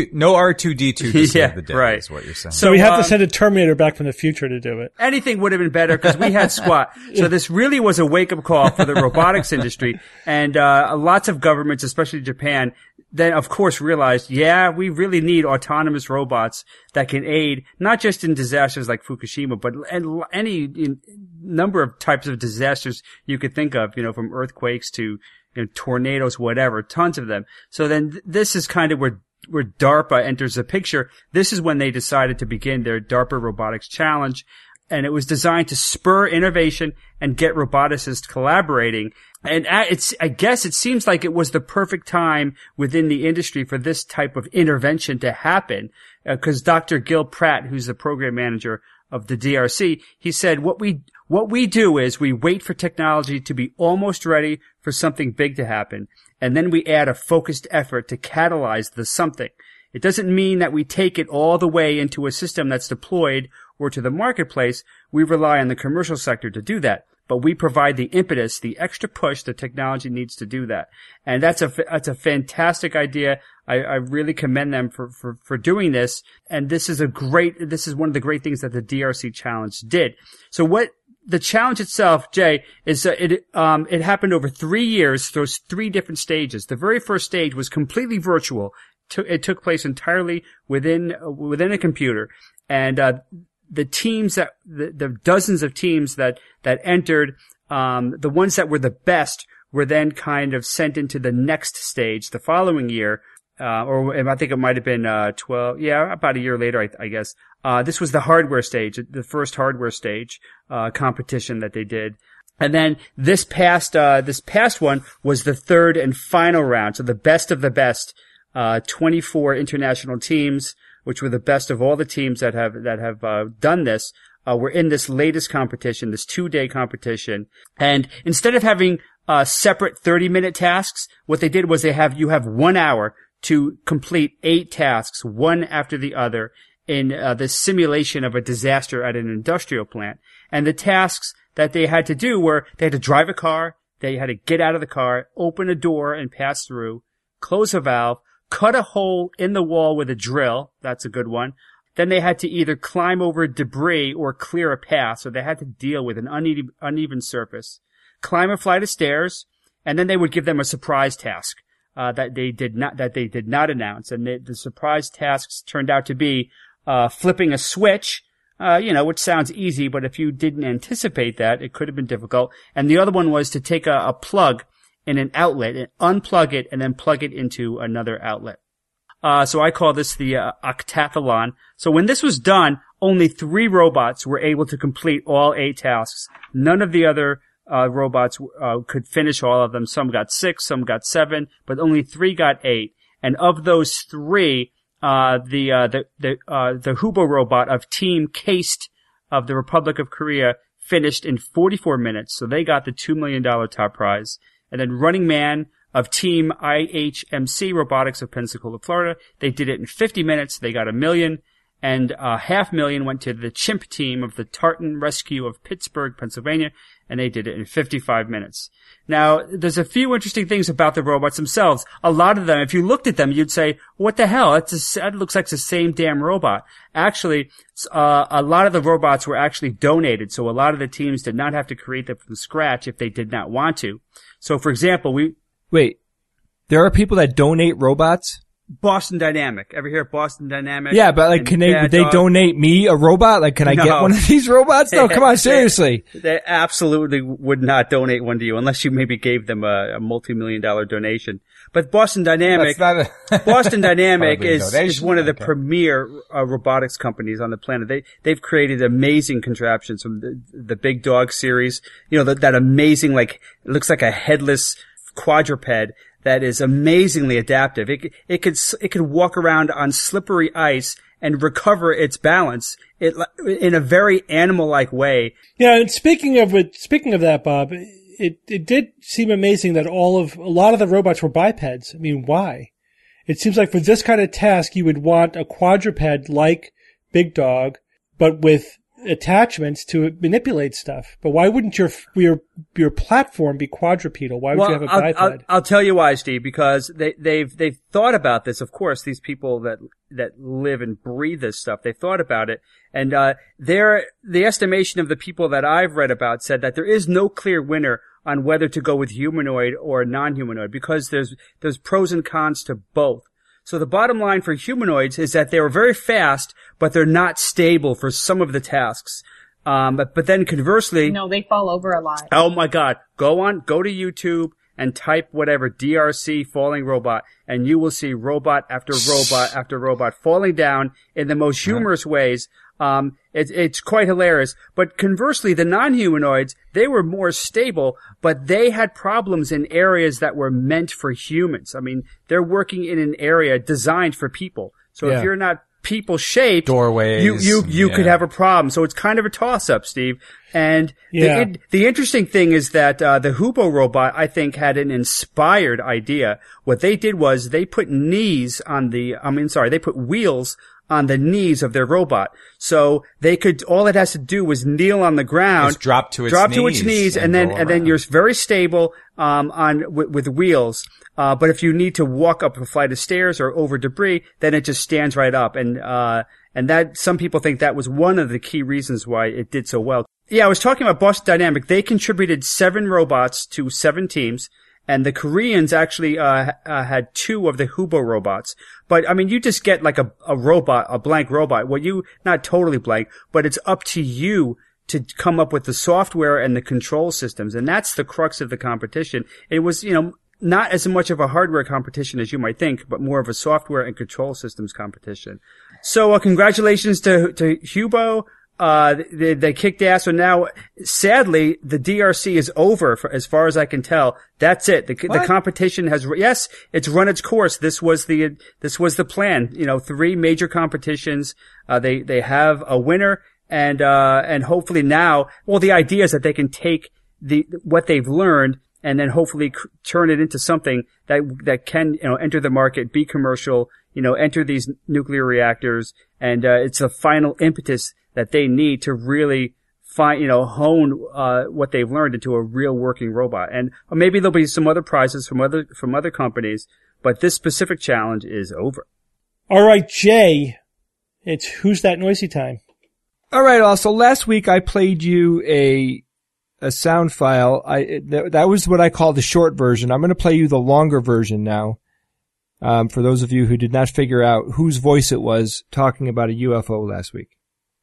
R2D2 to save the day right. is what you're saying. So we have to send a Terminator back from the future to do it. Anything would have been better because we had Squat. So this really was a wake-up call for the robotics industry. And lots of governments, especially Japan, then of course realized, we really need autonomous robots that can aid not just in disasters like Fukushima, but any number of types of disasters you could think of, from earthquakes to tornadoes, whatever, tons of them. So then this is kind of where DARPA enters the picture. This is when they decided to begin their DARPA Robotics Challenge. And it was designed to spur innovation and get roboticists collaborating. And I guess it seems like it was the perfect time within the industry for this type of intervention to happen. Because Dr. Gil Pratt, who's the program manager of the DRC, he said, what we do is we wait for technology to be almost ready for something big to happen, and then we add a focused effort to catalyze the something. It doesn't mean that we take it all the way into a system that's deployed or to the marketplace. We rely on the commercial sector to do that, but we provide the impetus, the extra push the technology needs to do that. And that's a fantastic idea. I really commend them for doing this. And this is one of the great things that the DRC Challenge did. So what the challenge itself, Jay, is it happened over 3 years, those 3 different stages. The very first stage was completely virtual. It took place entirely within a computer. And the teams the dozens of teams that entered, the ones that were the best were then kind of sent into the next stage the following year. Or I think it might have been, about a year later, I guess. This was the hardware stage, the first hardware stage, competition that they did. And then this past one was the third and final round. So the best of the best, 24 international teams, which were the best of all the teams that have done this, were in this latest competition, this 2-day competition. And instead of having, separate 30-minute tasks, what they did was you have 1 hour to complete 8 tasks, one after the other, in the simulation of a disaster at an industrial plant. And the tasks that they had to do were they had to drive a car, they had to get out of the car, open a door and pass through, close a valve, cut a hole in the wall with a drill. That's a good one. Then they had to either climb over debris or clear a path, so they had to deal with an uneven surface, climb a flight of stairs, and then they would give them a surprise task. That they did not announce. And the surprise tasks turned out to be, flipping a switch, which sounds easy, but if you didn't anticipate that, it could have been difficult. And the other one was to take a plug in an outlet and unplug it and then plug it into another outlet. So I call this the octathlon. So when this was done, only 3 robots were able to complete all 8 tasks. None of the other robots could finish all of them. Some got 6, some got 7, but only 3 got 8. And of those 3, the Hubo robot of Team Caste of the Republic of Korea finished in 44 minutes, so they got the $2 million top prize. And then Running Man of Team IHMC Robotics of Pensacola, Florida, they did it in 50 minutes. They got $1 million. And $500,000 went to the Chimp team of the Tartan Rescue of Pittsburgh, Pennsylvania, and they did it in 55 minutes. Now, there's a few interesting things about the robots themselves. A lot of them, if you looked at them, you'd say, what the hell? That looks like the same damn robot. Actually, a lot of the robots were actually donated, so a lot of the teams did not have to create them from scratch if they did not want to. So, for example, Wait, there are people that donate robots? Boston Dynamic. Ever hear of Boston Dynamic? Yeah, but like, would they donate me a robot? Like, can I get one of these robots? No, come on, seriously. They absolutely would not donate one to you unless you maybe gave them a multi-million-dollar donation. But Boston Dynamic, Boston Dynamic is one of the premier robotics companies on the planet. They've created amazing contraptions from the Big Dog series. That amazing, like, it looks like a headless quadruped that is amazingly adaptive. It could walk around on slippery ice and recover its balance in a very animal-like way. Yeah, and speaking of that, Bob, it did seem amazing that a lot of the robots were bipeds. I mean, why? It seems like for this kind of task, you would want a quadruped like Big Dog, but with attachments to manipulate stuff. But why wouldn't your platform be quadrupedal? Why would you have a biped? I'll tell you why, Steve, because they've thought about this. Of course, these people that live and breathe this stuff, they thought about it. And, the estimation of the people that I've read about said that there is no clear winner on whether to go with humanoid or non-humanoid, because there's pros and cons to both. So the bottom line for humanoids is that they were very fast, but they're not stable for some of the tasks. But then conversely... No, they fall over a lot. Oh my God. Go to YouTube and type whatever, DRC falling robot, and you will see robot after robot after robot falling down in the most humorous ways. It's quite hilarious. But conversely, the non-humanoids, they were more stable, but they had problems in areas that were meant for humans. I mean, they're working in an area designed for people. So if you're not people shaped, doorways, you could have a problem. So it's kind of a toss up, Steve. And the interesting thing is that, the Hubo robot, I think, had an inspired idea. What they did was they put they put wheels on the knees of their robot. So all it has to do was kneel on the ground. Just drop to its knees and then you're very stable, with wheels. But if you need to walk up a flight of stairs or over debris, then it just stands right up. And that, some people think that was one of the key reasons why it did so well. Yeah, I was talking about Boston Dynamic. They contributed 7 robots to 7 teams. And the Koreans actually, had 2 of the Hubo robots. But, I mean, you just get like a robot, a blank robot. Well, not totally blank, but it's up to you to come up with the software and the control systems. And that's the crux of the competition. It was, not as much of a hardware competition as you might think, but more of a software and control systems competition. So, congratulations to Hubo. They kicked ass. So now, sadly, the DRC is over as far as I can tell. That's it. The competition it's run its course. This was the plan. 3 major competitions. They have a winner and hopefully now, the idea is that they can take what they've learned and then hopefully turn it into something that can, enter the market, be commercial, enter these nuclear reactors. And, it's a final impetus that they need to really hone, what they've learned into a real working robot. And maybe there'll be some other prizes from other companies, but this specific challenge is over. All right, Jay, it's Who's That Noisy time. All right, also last week I played you a sound file. That was what I call the short version. I'm going to play you the longer version now. For those of you who did not figure out whose voice it was talking about a UFO last week.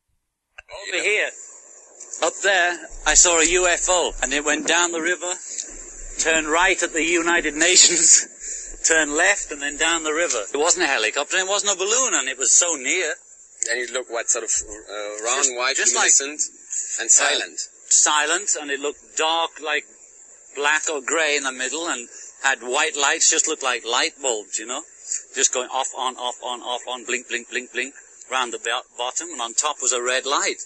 Over here, up there, I saw a UFO, and it went down the river, turned right at the United Nations, turned left, and then down the river. It wasn't a helicopter, it wasn't a balloon, and it was so near. And it looked sort of round, white, luminescent, and silent. Silent, and it looked dark, like black or grey in the middle, and had white lights, just looked like light bulbs, just going off, on, blink, blink, blink, blink. Round the bottom, and on top was a red light.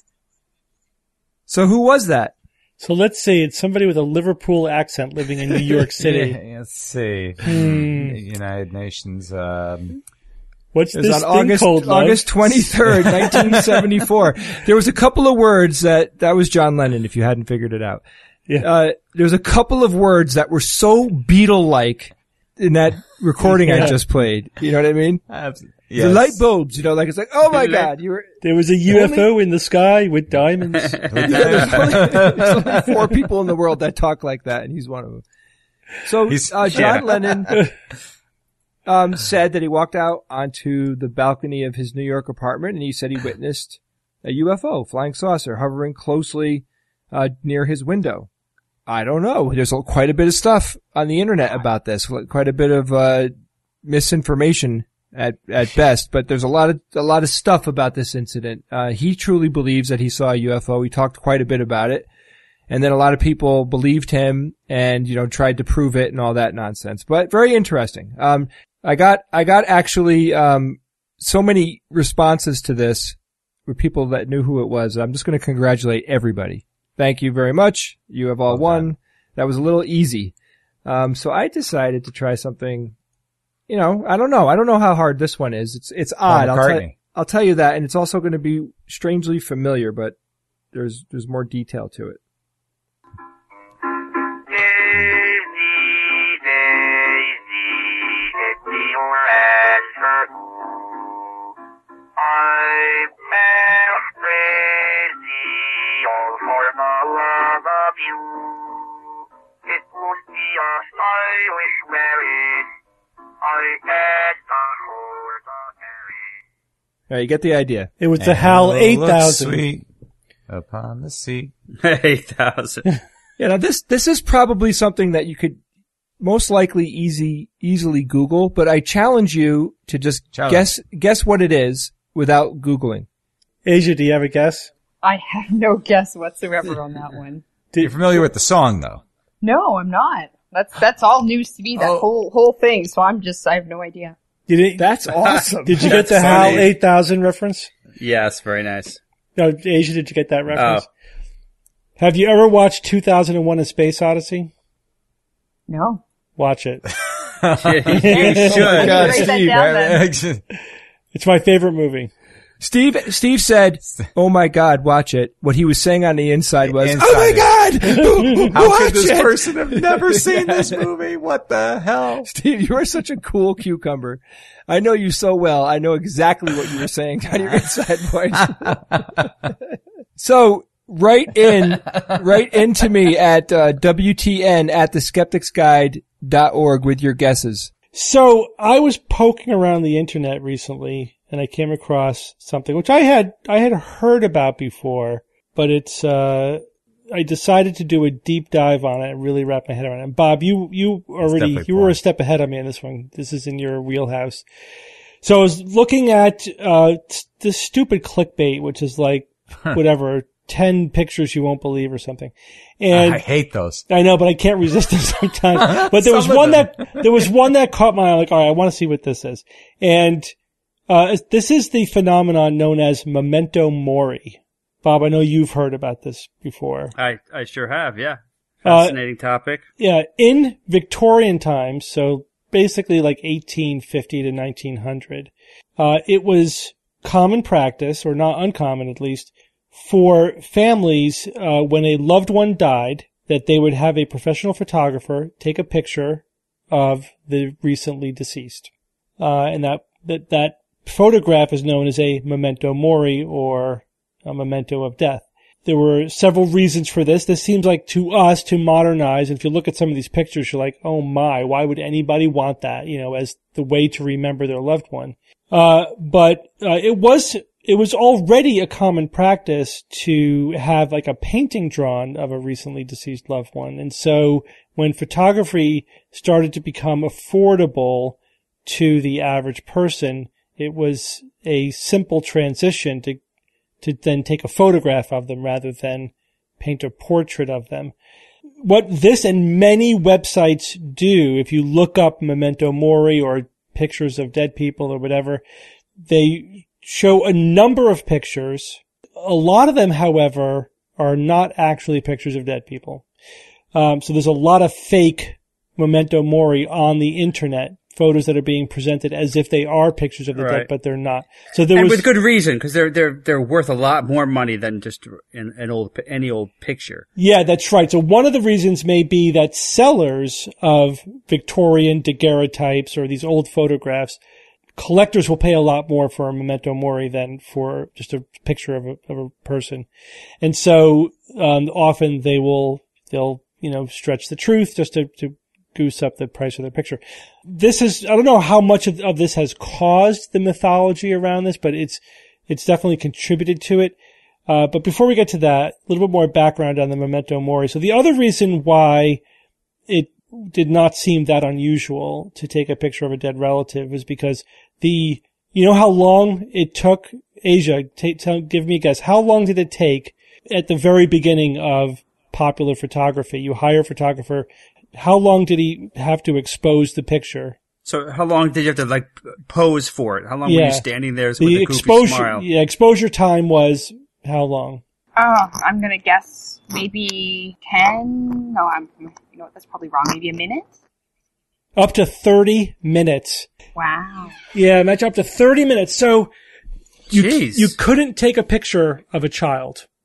So who was that? So let's see. It's somebody with a Liverpool accent living in New York City. Let's see. United Nations. What's this thing August, called? August 23rd, 1974. There was a couple of words that was John Lennon, if you hadn't figured it out. Yeah. There was a couple of words that were so Beatle-like in that recording I just played. You know what I mean? Yes. The light bulbs, it's like, oh my God, there was a UFO in the sky with diamonds. There's only 4 people in the world that talk like that, and he's one of them. So, John Lennon, said that he walked out onto the balcony of his New York apartment, and he said he witnessed a UFO, flying saucer, hovering closely, near his window. I don't know. There's quite a bit of stuff on the internet about this, quite a bit of, misinformation at best, but there's a lot of stuff about this incident. He truly believes that he saw a UFO. He talked quite a bit about it. And then a lot of people believed him and, tried to prove it and all that nonsense. But very interesting. I got actually, so many responses to this with people that knew who it was. I'm just going to congratulate everybody. Thank you very much. You have all won. That was a little easy. So I decided to try something. I don't know. I don't know how hard this one is. It's odd. I'll tell you that. And it's also going to be strangely familiar, but there's more detail to it. All right, you get the idea. It was the HAL 8000. Sweet upon the sea. 8,000. Yeah, now this is probably something that you could most likely easily Google, but I challenge you to just guess what it is without Googling. Asia, do you have a guess? I have no guess whatsoever on that one. You're familiar with the song, though? No, I'm not. That's all news to me, that whole thing, so I have no idea. That's awesome. Did you get the HAL 8000 reference? Yes, very nice. No, Asia, did you get that reference? Have you ever watched 2001: A Space Odyssey? No. Watch it. You should. God, Steve, it's my favorite movie. Steve said, "Oh my God, watch it." What he was saying on the inside was, "Oh my God, how watch could this it." person have never seen this movie? What the hell? Steve, you are such a cool cucumber. I know you so well. I know exactly what you were saying on your inside voice. So write in to me at WTN at theskepticsguide.org with your guesses. So I was poking around the internet recently, and I came across something which I had heard about before, but it's I decided to do a deep dive on it and really wrap my head around it. And Bob, you were a step ahead of me on this one. This is in your wheelhouse. So I was looking at this stupid clickbait, which is like whatever 10 pictures you won't believe or something. And I hate those. I know, but I can't resist them sometimes. But there was one that caught my eye. Like, all right, I want to see what this is. And this is the phenomenon known as memento mori. Bob, I know you've heard about this before. I sure have, yeah. Fascinating topic. Yeah, in Victorian times, so basically like 1850 to 1900, it was common practice, or not uncommon at least, for families, when a loved one died, that they would have a professional photographer take a picture of the recently deceased. And that photograph is known as a memento mori, or a memento of death. There were several reasons for this. This seems like to us to modernize. And if you look at some of these pictures, you're like, oh my, why would anybody want that, as the way to remember their loved one? But it was already a common practice to have like a painting drawn of a recently deceased loved one. And so when photography started to become affordable to the average person, it was a simple transition to then take a photograph of them rather than paint a portrait of them. What this and many websites do, if you look up memento mori or pictures of dead people or whatever, they show a number of pictures. A lot of them, however, are not actually pictures of dead people. So there's a lot of fake memento mori on the internet, photos that are being presented as if they are pictures of the dead, but they're not. So and with good reason, because they're worth a lot more money than just any old picture. Yeah, that's right. So one of the reasons may be that sellers of Victorian daguerreotypes or these old photographs, collectors will pay a lot more for a memento mori than for just a picture of a person. And so often they'll stretch the truth just to goose up the price of their picture. I don't know how much of this has caused the mythology around this, but it's definitely contributed to it. But before we get to that, a little bit more background on the memento mori. So the other reason why it did not seem that unusual to take a picture of a dead relative was because you know how long it took, Asia, give me a guess. How long did it take at the very beginning of popular photography? You hire a photographer. How long did he have to expose the picture? So how long did you have to pose for it? How long were you standing there with a goofy smile? Yeah, exposure time was how long? Oh, I'm gonna guess maybe 10. No, that's probably wrong. Maybe a minute? Up to 30 minutes. Wow. Yeah, imagine up to 30 minutes. So you Jeez. you couldn't take a picture of a child.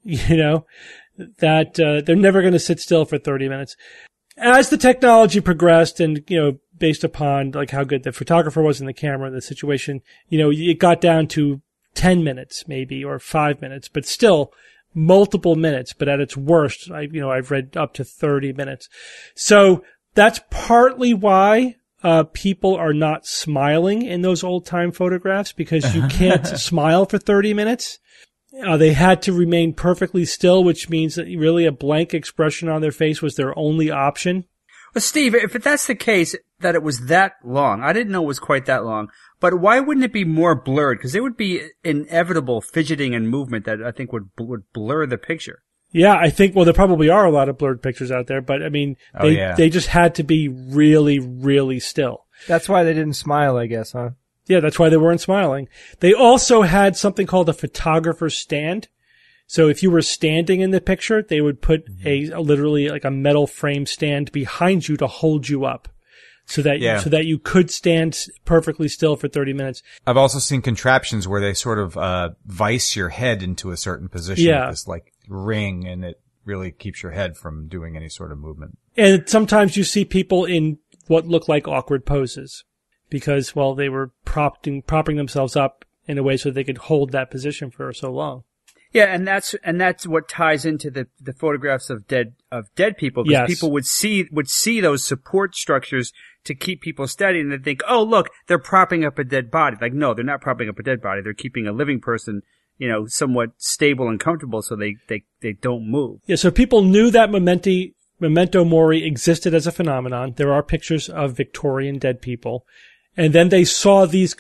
that they're never going to sit still for 30 minutes. As the technology progressed and, based upon like how good the photographer was in the camera and the situation, it got down to 10 minutes maybe or 5 minutes, but still multiple minutes. But at its worst, I've read up to 30 minutes. So that's partly why people are not smiling in those old time photographs, because you can't smile for 30 minutes. They had to remain perfectly still, which means that really a blank expression on their face was their only option. Well, Steve, if that's the case, that it was that long, I didn't know it was quite that long, but why wouldn't it be more blurred? Because there would be inevitable fidgeting and movement that I think would blur the picture. Yeah, I think, there probably are a lot of blurred pictures out there, but I mean, they just had to be really, really still. That's why they didn't smile, I guess, huh? Yeah, that's why they weren't smiling. They also had something called a photographer's stand. So if you were standing in the picture, they would put literally like a metal frame stand behind you to hold you up. So that you could stand perfectly still for 30 minutes. I've also seen contraptions where they sort of vice your head into a certain position with this like ring, and it really keeps your head from doing any sort of movement. And sometimes you see people in what look like awkward poses because, they were propping themselves up in a way so they could hold that position for so long. Yeah, and that's what ties into the photographs of dead people, because people would see those support structures to keep people steady, and they think, oh look, they're propping up a dead body. Like, no, they're not propping up a dead body. They're keeping a living person, somewhat stable and comfortable so they don't move. Yeah, so people knew that memento mori existed as a phenomenon. There are pictures of Victorian dead people, and then they saw these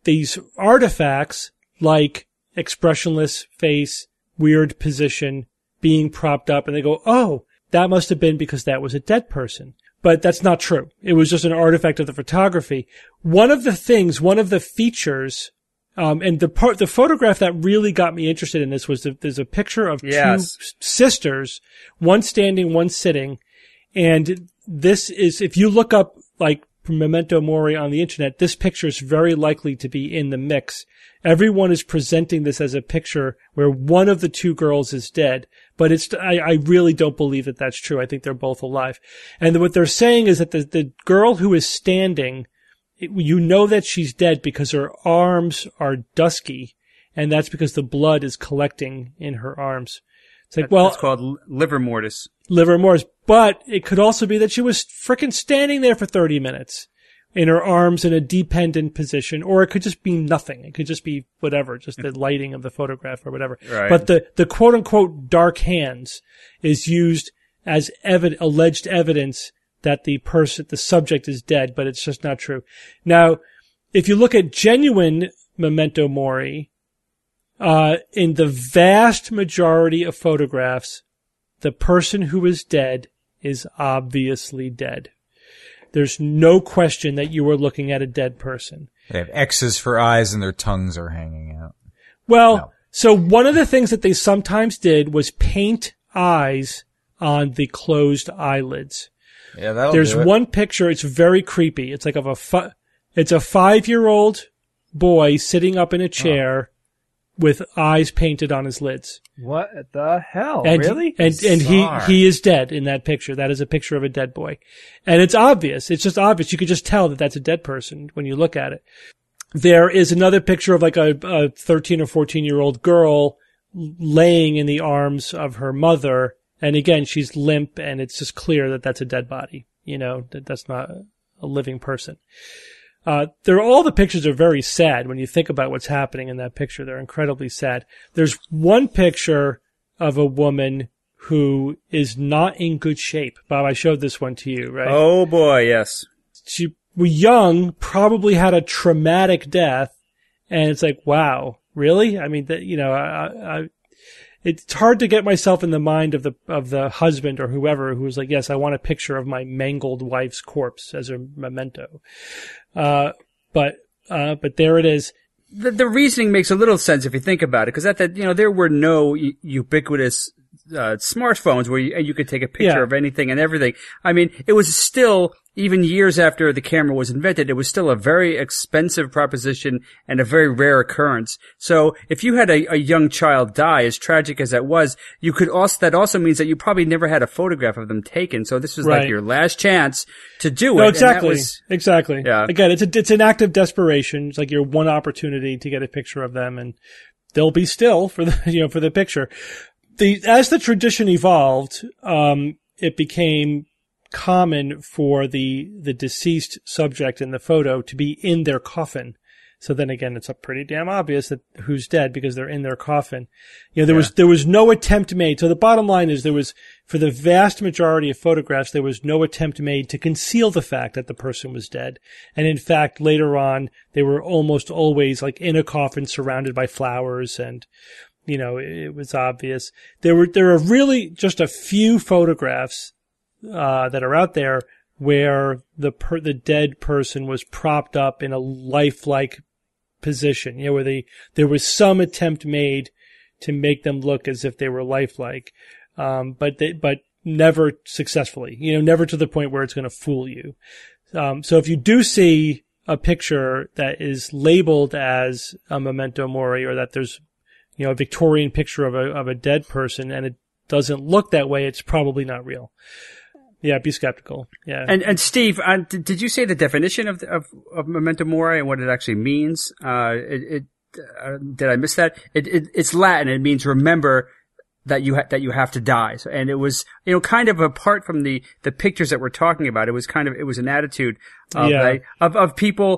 artifacts like expressionless face, weird position, being propped up, and they go, oh, that must have been because that was a dead person. But that's not true. It was just an artifact of the photography. One of the features, and the photograph that really got me interested in this was there's a picture of two sisters, one standing, one sitting, and this is, if you look up like memento mori on the internet, this picture is very likely to be in the mix. Everyone is presenting this as a picture where one of the two girls is dead, but I really don't believe that that's true. I think they're both alive. And what they're saying is that the girl who is standing, that she's dead because her arms are dusky, and that's because the blood is collecting in her arms. It's like, that's called liver mortis. Liver mortis. But it could also be that she was frickin' standing there for 30 minutes in her arms in a dependent position, or it could just be nothing. It could just be whatever, just the lighting of the photograph or whatever. Right. But the quote unquote dark hands is used as alleged evidence that the subject is dead, but it's just not true. Now, if you look at genuine memento mori, in the vast majority of photographs, the person who is dead is obviously dead. There's no question that you are looking at a dead person. They have X's for eyes and their tongues are hanging out. Well, So one of the things that they sometimes did was paint eyes on the closed eyelids. Yeah, that'll There's do it. one picture, it's very creepy. It's like it's a 5-year-old boy sitting up in a chair with eyes painted on his lids. What the hell? And, really? And he is dead in that picture. That is a picture of a dead boy. And it's obvious. It's just obvious. You could just tell that that's a dead person when you look at it. There is another picture of like a 13 or 14-year-old girl laying in the arms of her mother. And again, she's limp, and it's just clear that that's a dead body. That's not a living person. All the pictures are very sad when you think about what's happening in that picture. They're incredibly sad. There's one picture of a woman who is not in good shape. Bob, I showed this one to you, right? Oh boy, yes. She was young, probably had a traumatic death, and it's like, wow, really? I mean, it's hard to get myself in the mind of the husband or whoever who's like, yes, I want a picture of my mangled wife's corpse as a memento. But there it is. The reasoning makes a little sense if you think about it, because there were no ubiquitous smartphones where you could take a picture of anything and everything. I mean, it was still even years after the camera was invented, it was still a very expensive proposition and a very rare occurrence. So if you had a young child die, as tragic as that was, that also means that you probably never had a photograph of them taken. So this was like your last chance to do it. No, exactly. Exactly. Yeah. Again, it's an act of desperation. It's like your one opportunity to get a picture of them, and they'll be still for the, for the picture. As the tradition evolved, it became common for the deceased subject in the photo to be in their coffin. So then again, it's pretty damn obvious that who's dead because they're in their coffin. There was no attempt made. So the bottom line is for the vast majority of photographs, there was no attempt made to conceal the fact that the person was dead. And in fact, later on, they were almost always like in a coffin surrounded by flowers, and it was obvious. There are really just a few photographs that are out there where the dead person was propped up in a lifelike position, where there was some attempt made to make them look as if they were lifelike, but never successfully, never to the point where it's going to fool you. So if you do see a picture that is labeled as a memento mori, or that there's a Victorian picture of a dead person and it doesn't look that way, it's probably not real. Yeah, be skeptical. Yeah. And Steve, did you say the definition of memento mori and what it actually means? Did I miss that? It's Latin. It means remember that you have to die. So, and it was, kind of apart from the pictures that we're talking about, it was an attitude of people,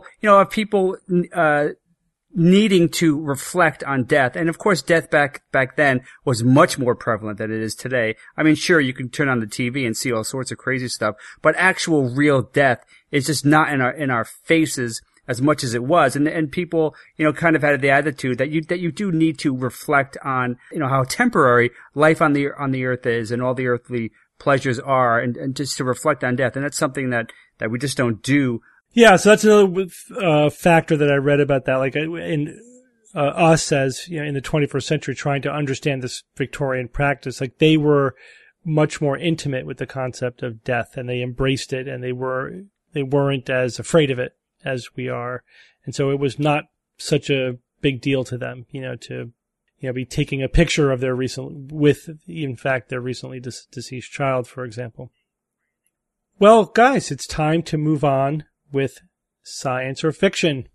needing to reflect on death. And of course, death back then was much more prevalent than it is today. I mean, sure, you can turn on the TV and see all sorts of crazy stuff, but actual real death is just not in our faces as much as it was. And people, kind of had the attitude that you do need to reflect on, how temporary life on the earth is and all the earthly pleasures are, and just to reflect on death. And that's something that we just don't do. Yeah, so that's another factor that I read about that. Like in us as in the 21st century, trying to understand this Victorian practice, like they were much more intimate with the concept of death, and they embraced it, and they weren't as afraid of it as we are, and so it was not such a big deal to them, to be taking a picture of their recently deceased child, for example. Well, guys, it's time to move on with science or fiction.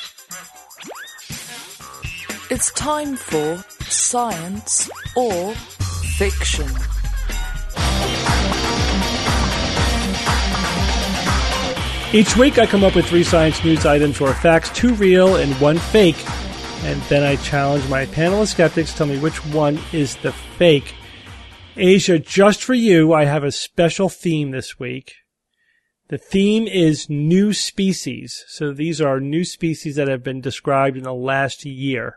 It's time for science or fiction. Each week I come up with 3 science news items or facts, 2 real and 1 fake, and then I challenge my panel of skeptics to tell me which one is the fake. Asia, just for you, I have a special theme this week. The theme is new species. So these are new species that have been described in the last year.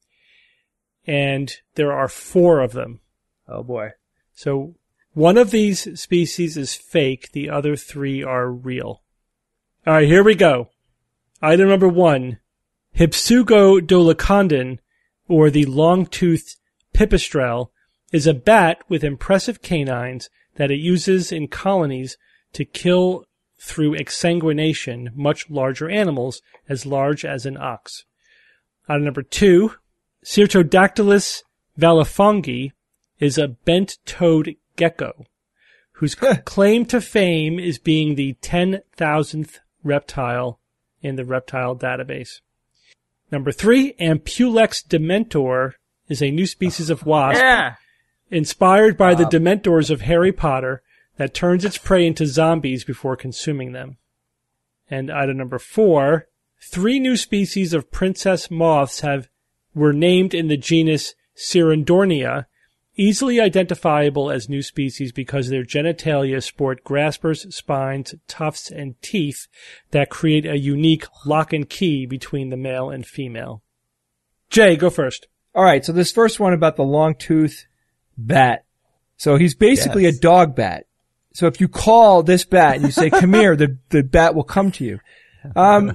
And there are 4 of them. Oh boy. So one of these species is fake. The other 3 are real. All right, here we go. Item number 1. Hypsugo dolichondon, or the long-toothed pipistrelle, is a bat with impressive canines that it uses in colonies to kill through exsanguination much larger animals as large as an ox. Item number 2, Cyrtodactylus valifongi is a bent-toed gecko whose claim to fame is being the 10,000th reptile in the reptile database. Number 3, Ampulex dementor is a new species of wasp inspired by the Dementors of Harry Potter that turns its prey into zombies before consuming them. And item number 4, 3 new species of princess moths were named in the genus Cirandornia, easily identifiable as new species because their genitalia sport graspers, spines, tufts, and teeth that create a unique lock and key between the male and female. Jay, go first. All right, so this first one about the long-tooth bat. So he's basically a dog bat. So if you call this bat and you say, come here, the bat will come to you. Now,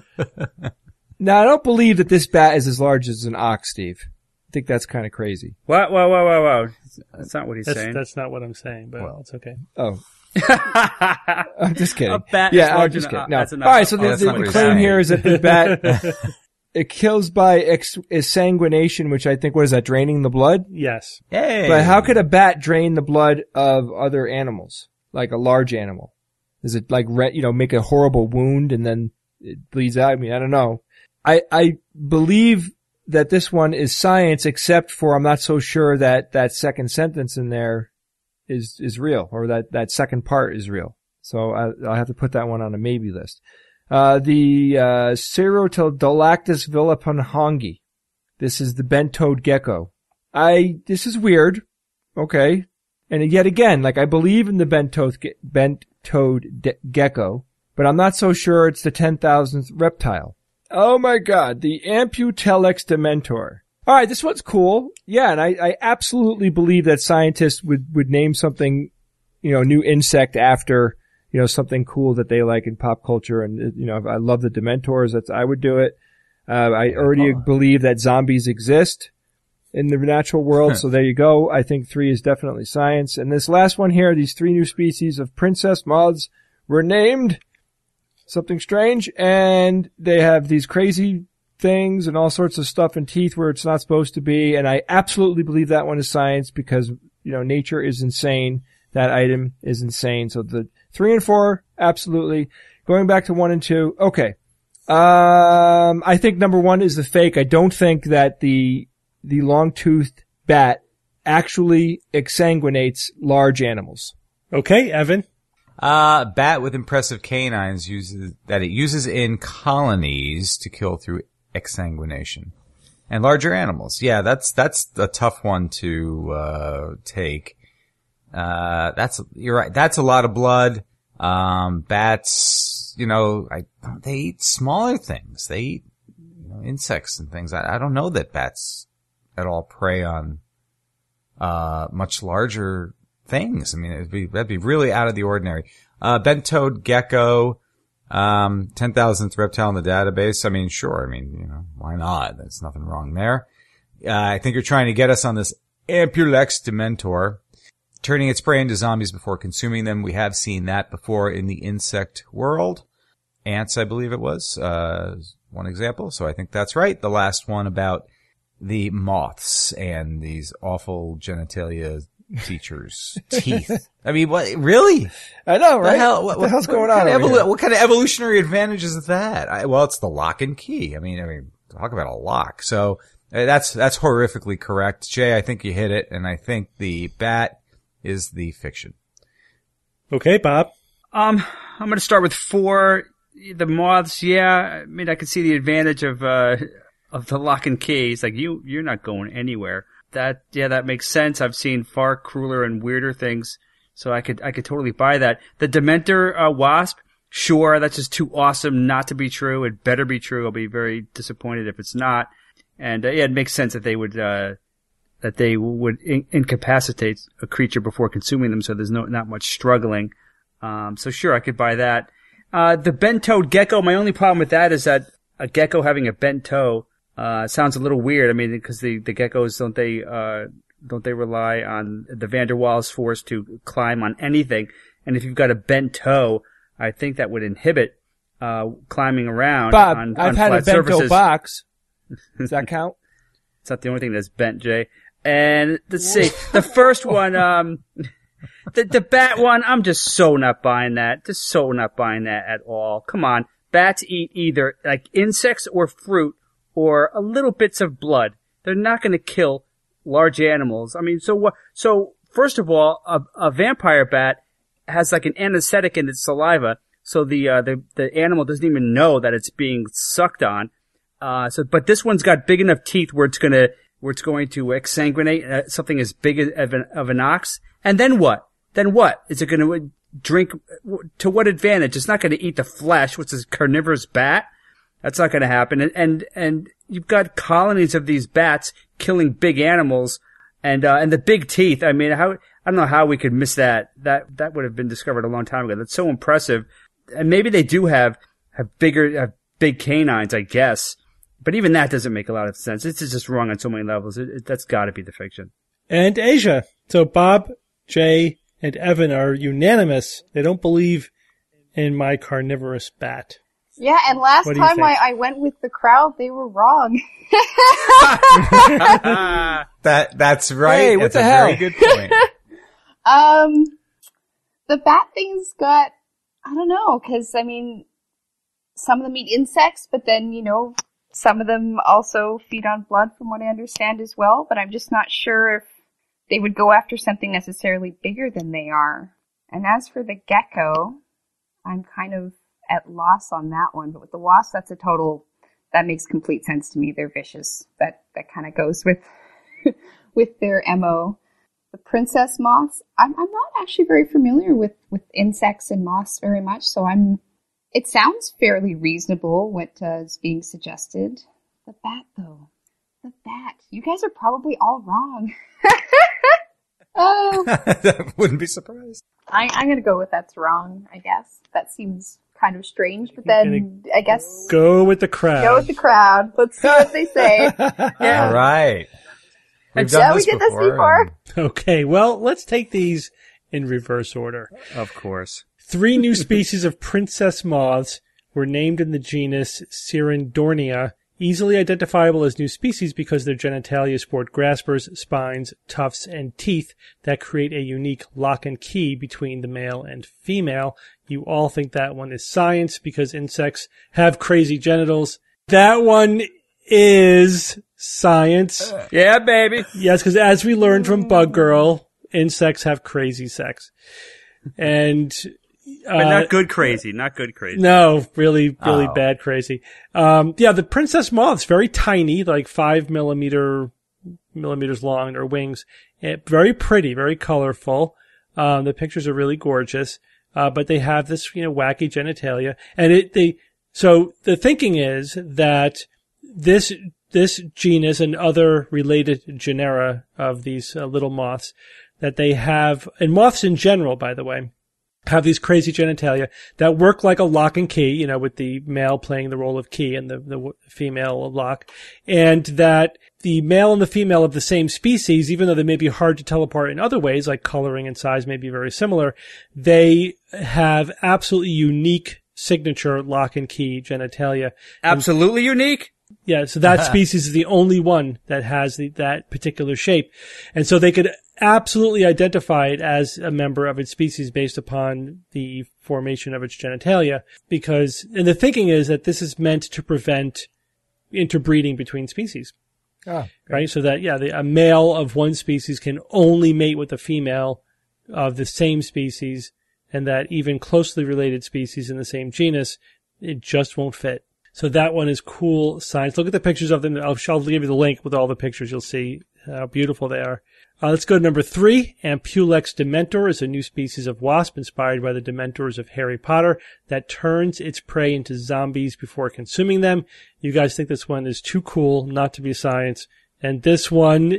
I don't believe that this bat is as large as an ox, Steve. I think that's kind of crazy. Wow. That's not what he's saying. That's not what I'm saying, but it's okay. Oh. I'm just kidding. A bat yeah, is I'm large just enough. kidding. No. That's enough. All right, so that's the not what claim he's here is that the bat, it kills by exsanguination, which I think, what is that, draining the blood? Yes. Hey. But how could a bat drain the blood of other animals, like a large animal? Is it like, make a horrible wound and then it bleeds out? I mean, I don't know. I believe that this one is science, except for I'm not so sure that that second sentence in there is real, or that second part is real. So I'll have to put that one on a maybe list. The Cerotodolactis villapunhongi. This is the bent-toed gecko. This is weird. Okay. And yet again, like, I believe in the bent-toed gecko, but I'm not so sure it's the 10,000th reptile. Oh my god, the Amputelix dementor. Alright, this one's cool. Yeah, and I absolutely believe that scientists would name something, new insect after, something cool that they like in pop culture. And, I love the dementors. I would do it. I already believe that zombies exist in the natural world. So there you go. I think 3 is definitely science. And this last one here, these 3 new species of princess moths were named something strange, and they have these crazy things and all sorts of stuff and teeth where it's not supposed to be. And I absolutely believe that one is science because, nature is insane. That item is insane. So the 3 and 4, absolutely. Going back to 1 and 2, okay. I think number 1 is the fake. I don't think that the long-toothed bat actually exsanguinates large animals. Okay, Evan. Bat with impressive canines uses in colonies to kill through exsanguination. And larger animals. Yeah, that's a tough one to take. You're right. That's a lot of blood. Bats, they eat smaller things. They eat, insects and things. I don't know that bats at all prey on, much larger things. I mean, that'd be really out of the ordinary. Bent-toed gecko, 10,000th reptile in the database. I mean, sure. I mean, why not? There's nothing wrong there. I think you're trying to get us on this Ampulex dementor, turning its prey into zombies before consuming them. We have seen that before in the insect world. Ants, I believe it was, one example. So I think that's right. The last one about the moths and these awful genitalia teachers' teeth. I mean, what? Really? I know, right? What the hell's going on? What kind of evolutionary advantage is that? Well, it's the lock and key. I mean, talk about a lock. So that's horrifically correct. Jay, I think you hit it, and I think the bat is the fiction. Okay, Bob. I'm going to start with 4. The moths. Yeah, I mean, I can see the advantage of the lock and key. It's like you're not going anywhere. That makes sense. I've seen far crueler and weirder things, so I could totally buy that. The Dementor wasp, sure, that's just too awesome not to be true. It better be true. I'll be very disappointed if it's not. And it makes sense that they would incapacitate a creature before consuming them, so there's not much struggling. So sure, I could buy that. The bent-toed gecko, my only problem with that is that a gecko having a bent toe sounds a little weird. I mean, because the geckos, don't they rely on the van der Waals force to climb on anything? And if you've got a bent toe, I think that would inhibit climbing around Bob, on I've flat had a surfaces. bento box. Does that count? It's not the only thing that's bent, Jay. And let's see, the first one, the bat one, I'm just so not buying that. Just so not buying that at all. Come on. Bats eat either like insects or fruit or a little bits of blood. They're not going to kill large animals. I mean, so what? So first of all, a vampire bat has like an anesthetic in its saliva, so the animal doesn't even know that it's being sucked on. But this one's got big enough teeth where it's going to exsanguinate something as big of an ox. And then what? Is it going to drink? To what advantage? It's not going to eat the flesh, which is carnivorous bat. That's not going to happen. And you've got colonies of these bats killing big animals and the big teeth. I mean, I don't know how we could miss that. That would have been discovered a long time ago. That's so impressive. And maybe they do have big canines, I guess. But even that doesn't make a lot of sense. It's just wrong on so many levels. That's gotta be the fiction. And Asia. So Bob, Jay, and Evan are unanimous. They don't believe in my carnivorous bat. Yeah, and last time I went with the crowd, they were wrong. That's right. Hey, what that's the a hell? very good point. The bat thing's got, I don't know, because, I mean, some of them eat insects, but then, you know, some of them also feed on blood, from what I understand as well, but I'm just not sure if they would go after something necessarily bigger than they are. And as for the gecko, I'm kind of at loss on that one, but with the wasp, that makes complete sense to me. They're vicious. That kind of goes with with their MO. The princess moths, I'm not actually very familiar with insects and moths very much, so it sounds fairly reasonable what is being suggested. The bat, though. The bat. You guys are probably all wrong. Oh. I wouldn't be surprised. I'm gonna go with that's wrong, I guess. That seems kind of strange, but then I guess... Go with the crowd. Go with the crowd. Let's see what they say. Yeah. All right. We've done Shall we this get this before. before? Okay, well, let's take these in reverse order. Of course. 3 new species of princess moths were named in the genus Cirindornia, easily identifiable as new species because their genitalia sport graspers, spines, tufts, and teeth that create a unique lock and key between the male and female. You all think that one is science because insects have crazy genitals. That one is science. Yeah, baby. Yes, because as we learned from Bug Girl, insects have crazy sex. And... but not good crazy, not good crazy. No, really bad crazy. The princess moths, very tiny, like 5 millimeters long, their wings. Very pretty, very colorful. The pictures are really gorgeous. But they have this, wacky genitalia. And so the thinking is that this genus and other related genera of these little moths that they have, and moths in general, by the way, have these crazy genitalia that work like a lock and key, with the male playing the role of key and the female lock. And that the male and the female of the same species, even though they may be hard to tell apart in other ways, like coloring and size may be very similar, they have absolutely unique signature lock and key genitalia. Absolutely unique? Yeah, so that species is the only one that has that particular shape. And so they could absolutely identify it as a member of its species based upon the formation of its genitalia. And the thinking is that this is meant to prevent interbreeding between species. Oh, right? So that, a male of one species can only mate with a female of the same species, and that even closely related species in the same genus, it just won't fit. So that one is cool science. Look at the pictures of them. I'll give you the link with all the pictures. You'll see how beautiful they are. Let's go to number 3. Ampulex dementor is a new species of wasp inspired by the dementors of Harry Potter that turns its prey into zombies before consuming them. You guys think this one is too cool not to be science. And this one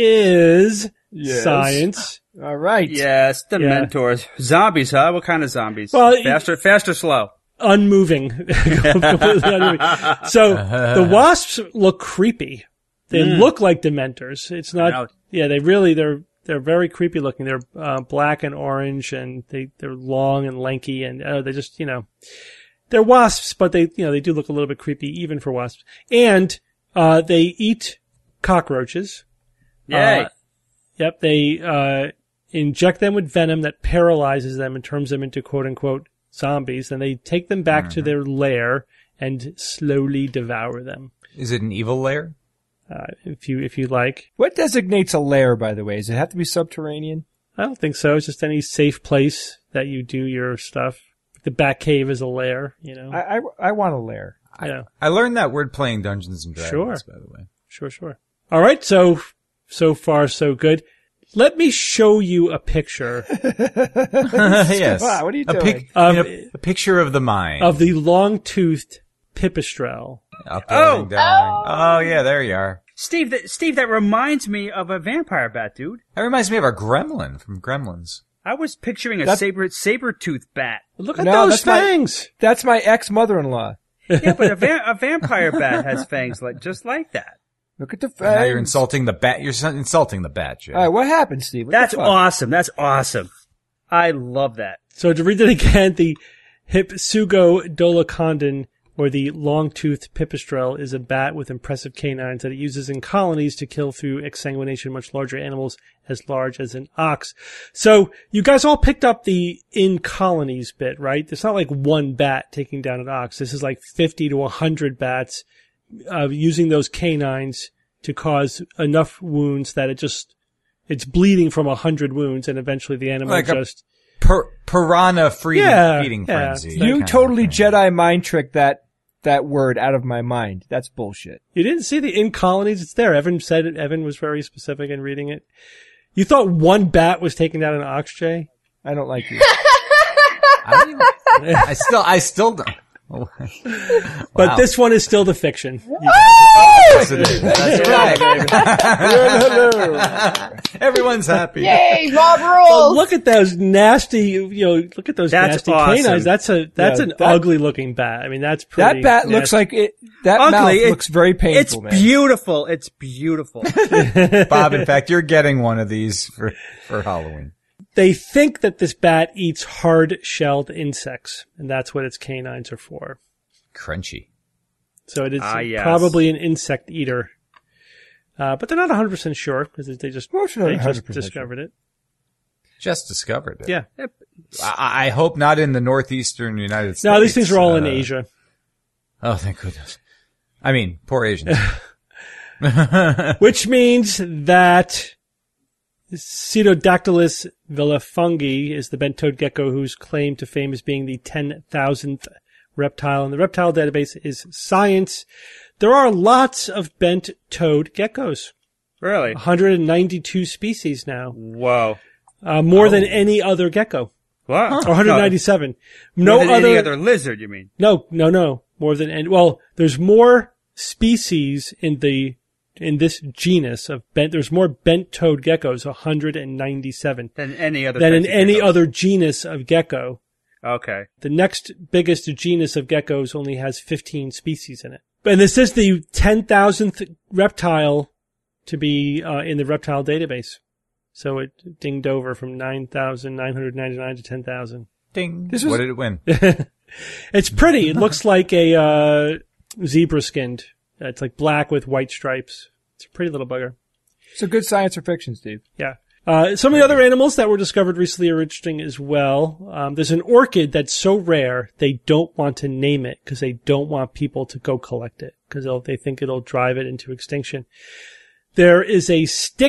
is science. All right. Yes, dementors. Yeah. Zombies, huh? What kind of zombies? Well, fast or slow? Unmoving. Completely unmoving. So the wasps look creepy. They look like dementors. It's not, they're very creepy looking. They're, black and orange and they're long and lanky and, they just, they're wasps, but they do look a little bit creepy even for wasps. And, they eat cockroaches. Yay. Yep. They, inject them with venom that paralyzes them and turns them into quote unquote zombies. Then they take them back to their lair and slowly devour them. Is it an evil lair? If you like. What designates a lair, by the way? Does it have to be subterranean? I don't think so. It's just any safe place that you do your stuff. The Bat Cave is a lair, I want a lair. I learned that word playing Dungeons and Dragons, by the way. Sure. All right, so far so good. Let me show you a picture. Yes. Wow, what are you doing? A picture of the mind. Of the long-toothed pipistrelle. Down. Oh, yeah, there you are. Steve, that reminds me of a vampire bat, dude. That reminds me of our gremlin from Gremlins. I was picturing a saber-tooth bat. Look at those fangs. That's my ex-mother-in-law. Yeah, but a vampire bat has fangs just like that. Look at the fangs. Now you're insulting the bat. You're insulting the bat, Jay. All right, what happened, Steve? That's awesome. That's awesome. I love that. So to read it again, the Hypsugo-dolichondon, or the long-toothed pipistrelle, is a bat with impressive canines that it uses in colonies to kill through exsanguination much larger animals as large as an ox. So you guys all picked up the in colonies bit, right? It's not like one bat taking down an ox. This is like 50 to 100 bats using those canines to cause enough wounds that it's bleeding from 100 wounds, and eventually the animal like just... piranha feeding frenzy. You totally Jedi mind tricked that word out of my mind. That's bullshit. You didn't see the in colonies? It's there. Evan said it. Evan was very specific in reading it. You thought one bat was taking down an ox, Jay? I don't like you. I still don't. Wow. But this one is still the fiction. Yes, it is. That's right. Everyone's happy. Yay, Rob rules! Well, look at those nasty, nasty awesome. canines. That's an ugly looking bat. I mean, that's pretty. That bat looks like it. That ugly. mouth looks very painful. It's beautiful. It's beautiful. Bob, in fact, you're getting one of these for Halloween. They think that this bat eats hard-shelled insects, and that's what its canines are for. Crunchy. So it is yes. probably an insect eater. But they're not 100% sure, because they just discovered it. Just discovered it. Yeah. I hope not in the northeastern United States. No, these things are all in Asia. Oh, thank goodness. I mean, poor Asians. Which means that Pseudodactylus villafunghi is the bent-toed gecko whose claim to fame is being the 10,000th reptile, and the reptile database is science. There are lots of bent-toed geckos. Really? 192 species now. Whoa. More than any other gecko. Wow. Or 197. More than any other lizard, you mean? No. More than any. Well, there's more species in this genus of there's more bent-toed geckos, 197. Than any other. Than in any other genus of gecko. Okay. The next biggest genus of geckos only has 15 species in it. And this is the 10,000th reptile to be in the reptile database. So it dinged over from 9,999 to 10,000. Ding. What did it win? It's pretty. It looks like a zebra skinned. It's like black with white stripes. It's a pretty little bugger. It's a good science or fiction, Steve. Yeah. Some of the other animals that were discovered recently are interesting as well. There's an orchid that's so rare they don't want to name it because they don't want people to go collect it because they think it'll drive it into extinction. There is a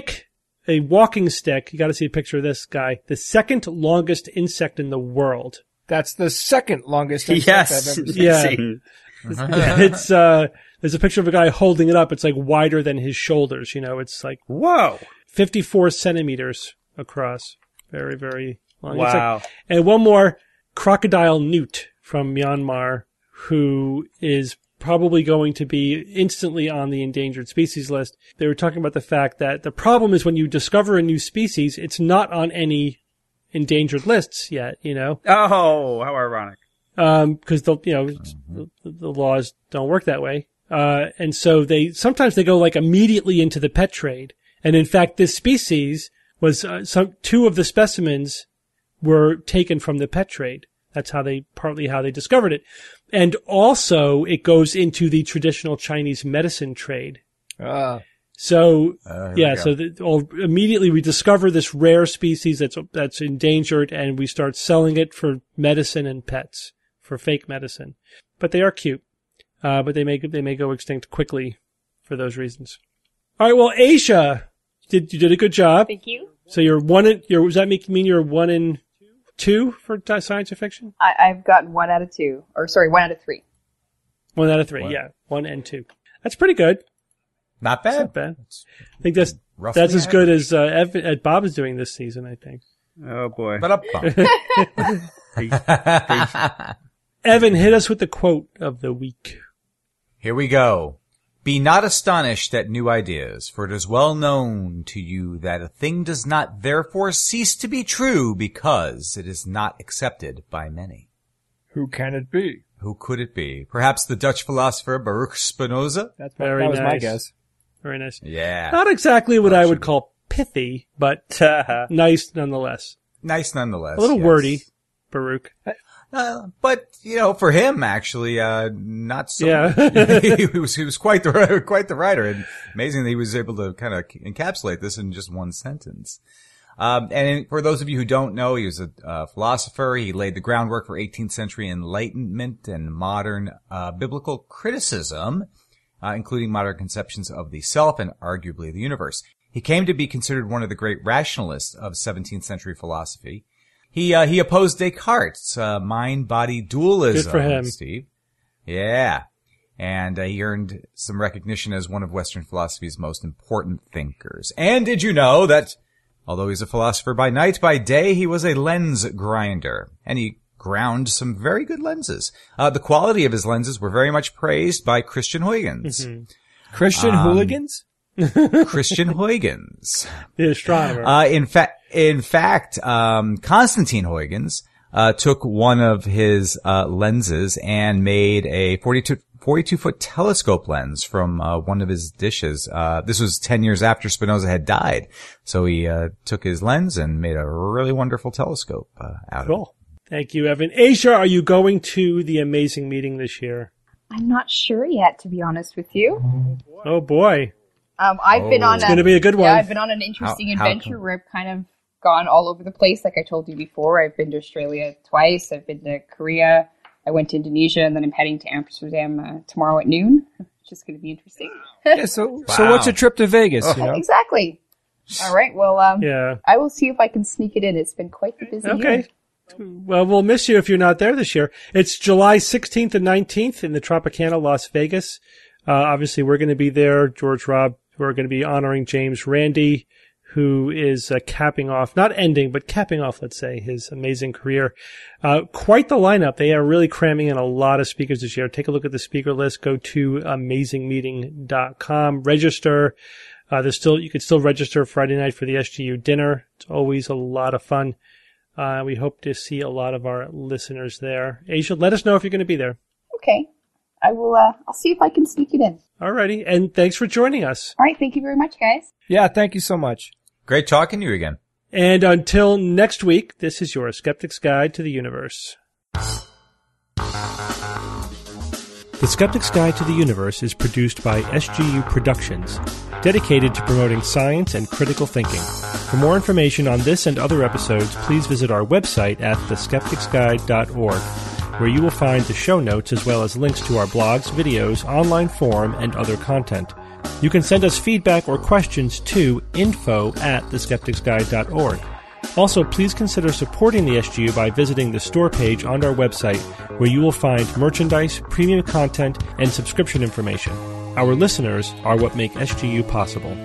walking stick. You got to see a picture of this guy. The second longest insect in the world. That's the second longest insect I've ever seen. Yeah. It's there's a picture of a guy holding it up. It's like wider than his shoulders. It's like whoa. 54 centimeters across. Very, very long. Wow. And one more, crocodile newt from Myanmar, who is probably going to be instantly on the endangered species list. They were talking about the fact that the problem is when you discover a new species, it's not on any endangered lists yet, Oh, how ironic. Because the laws don't work that way. And so sometimes they go like immediately into the pet trade. And in fact, this species was, two of the specimens were taken from the pet trade. That's partly how they discovered it. And also it goes into the traditional Chinese medicine trade. So immediately we discover this rare species that's endangered and we start selling it for medicine and pets, for fake medicine. But they are cute. But they may go extinct quickly for those reasons. All right. Well, Asia, you did a good job. Thank you. So does that mean you're 1 in 2 for science or fiction? I've got 1 out of 2. Or sorry, 1 out of 3. 1 out of 3. Yeah. 1 and 2. That's pretty good. Not bad. That's not bad. I think that's as good as Bob is doing this season, I think. Oh boy. Evan, hit us with the quote of the week. Here we go. Be not astonished at new ideas, for it is well known to you that a thing does not therefore cease to be true because it is not accepted by many. Who can it be? Who could it be? Perhaps the Dutch philosopher Baruch Spinoza? That was my guess. Very nice. Yeah. Not exactly what I would call pithy, but nice nonetheless. nice nonetheless. A little wordy, Baruch. But for him, actually, not so. Yeah. he was quite the writer, and amazing that he was able to kind of encapsulate this in just one sentence. And for those of you who don't know, he was a philosopher. He laid the groundwork for 18th century Enlightenment and modern biblical criticism, including modern conceptions of the self and arguably the universe. He came to be considered one of the great rationalists of 17th century philosophy. He opposed Descartes' mind-body dualism. Good for him, Steve. Yeah. And he earned some recognition as one of Western philosophy's most important thinkers. And did you know that although he's a philosopher by night, by day he was a lens grinder, and he ground some very good lenses. The quality of his lenses were very much praised by Christian Huygens. Mm-hmm. Christian Hooligans? Christian Huygens. The astronomer. In fact, Constantine Huygens took one of his lenses and made a 42-foot telescope lens from one of his dishes. This was 10 years after Spinoza had died. So he took his lens and made a really wonderful telescope out of it. Thank you, Evan. Asia, are you going to the amazing meeting this year? I'm not sure yet, to be honest with you. Oh, boy. I've been on it's going to be a good one. Yeah, I've been on an interesting adventure where I've kind of gone all over the place. Like I told you before, I've been to Australia twice. I've been to Korea. I went to Indonesia, and then I'm heading to Amsterdam tomorrow at noon, which is going to be interesting. Yeah, so what's a trip to Vegas? You know? Exactly. All right. Well, yeah. I will see if I can sneak it in. It's been quite the busy year. Well, we'll miss you if you're not there this year. It's July 16th and 19th in the Tropicana, Las Vegas. Obviously, we're going to be there. George, Rob, we're going to be honoring James Randi, who is capping off, not ending, but capping off, let's say, his amazing career. Quite the lineup. They are really cramming in a lot of speakers this year. Take a look at the speaker list. Go to amazingmeeting.com. Register. You could still register Friday night for the SGU dinner. It's always a lot of fun. We hope to see a lot of our listeners there. Asia, let us know if you're going to be there. Okay. I will, I'll see if I can sneak it in. Alrighty. And thanks for joining us. All right. Thank you very much, guys. Yeah. Thank you so much. Great talking to you again. And until next week, this is your Skeptic's Guide to the Universe. The Skeptic's Guide to the Universe is produced by SGU Productions, dedicated to promoting science and critical thinking. For more information on this and other episodes, please visit our website at theskepticsguide.org, where you will find the show notes as well as links to our blogs, videos, online forum, and other content. You can send us feedback or questions to info@theskepticsguide.org. Also, please consider supporting the SGU by visiting the store page on our website, where you will find merchandise, premium content, and subscription information. Our listeners are what make SGU possible.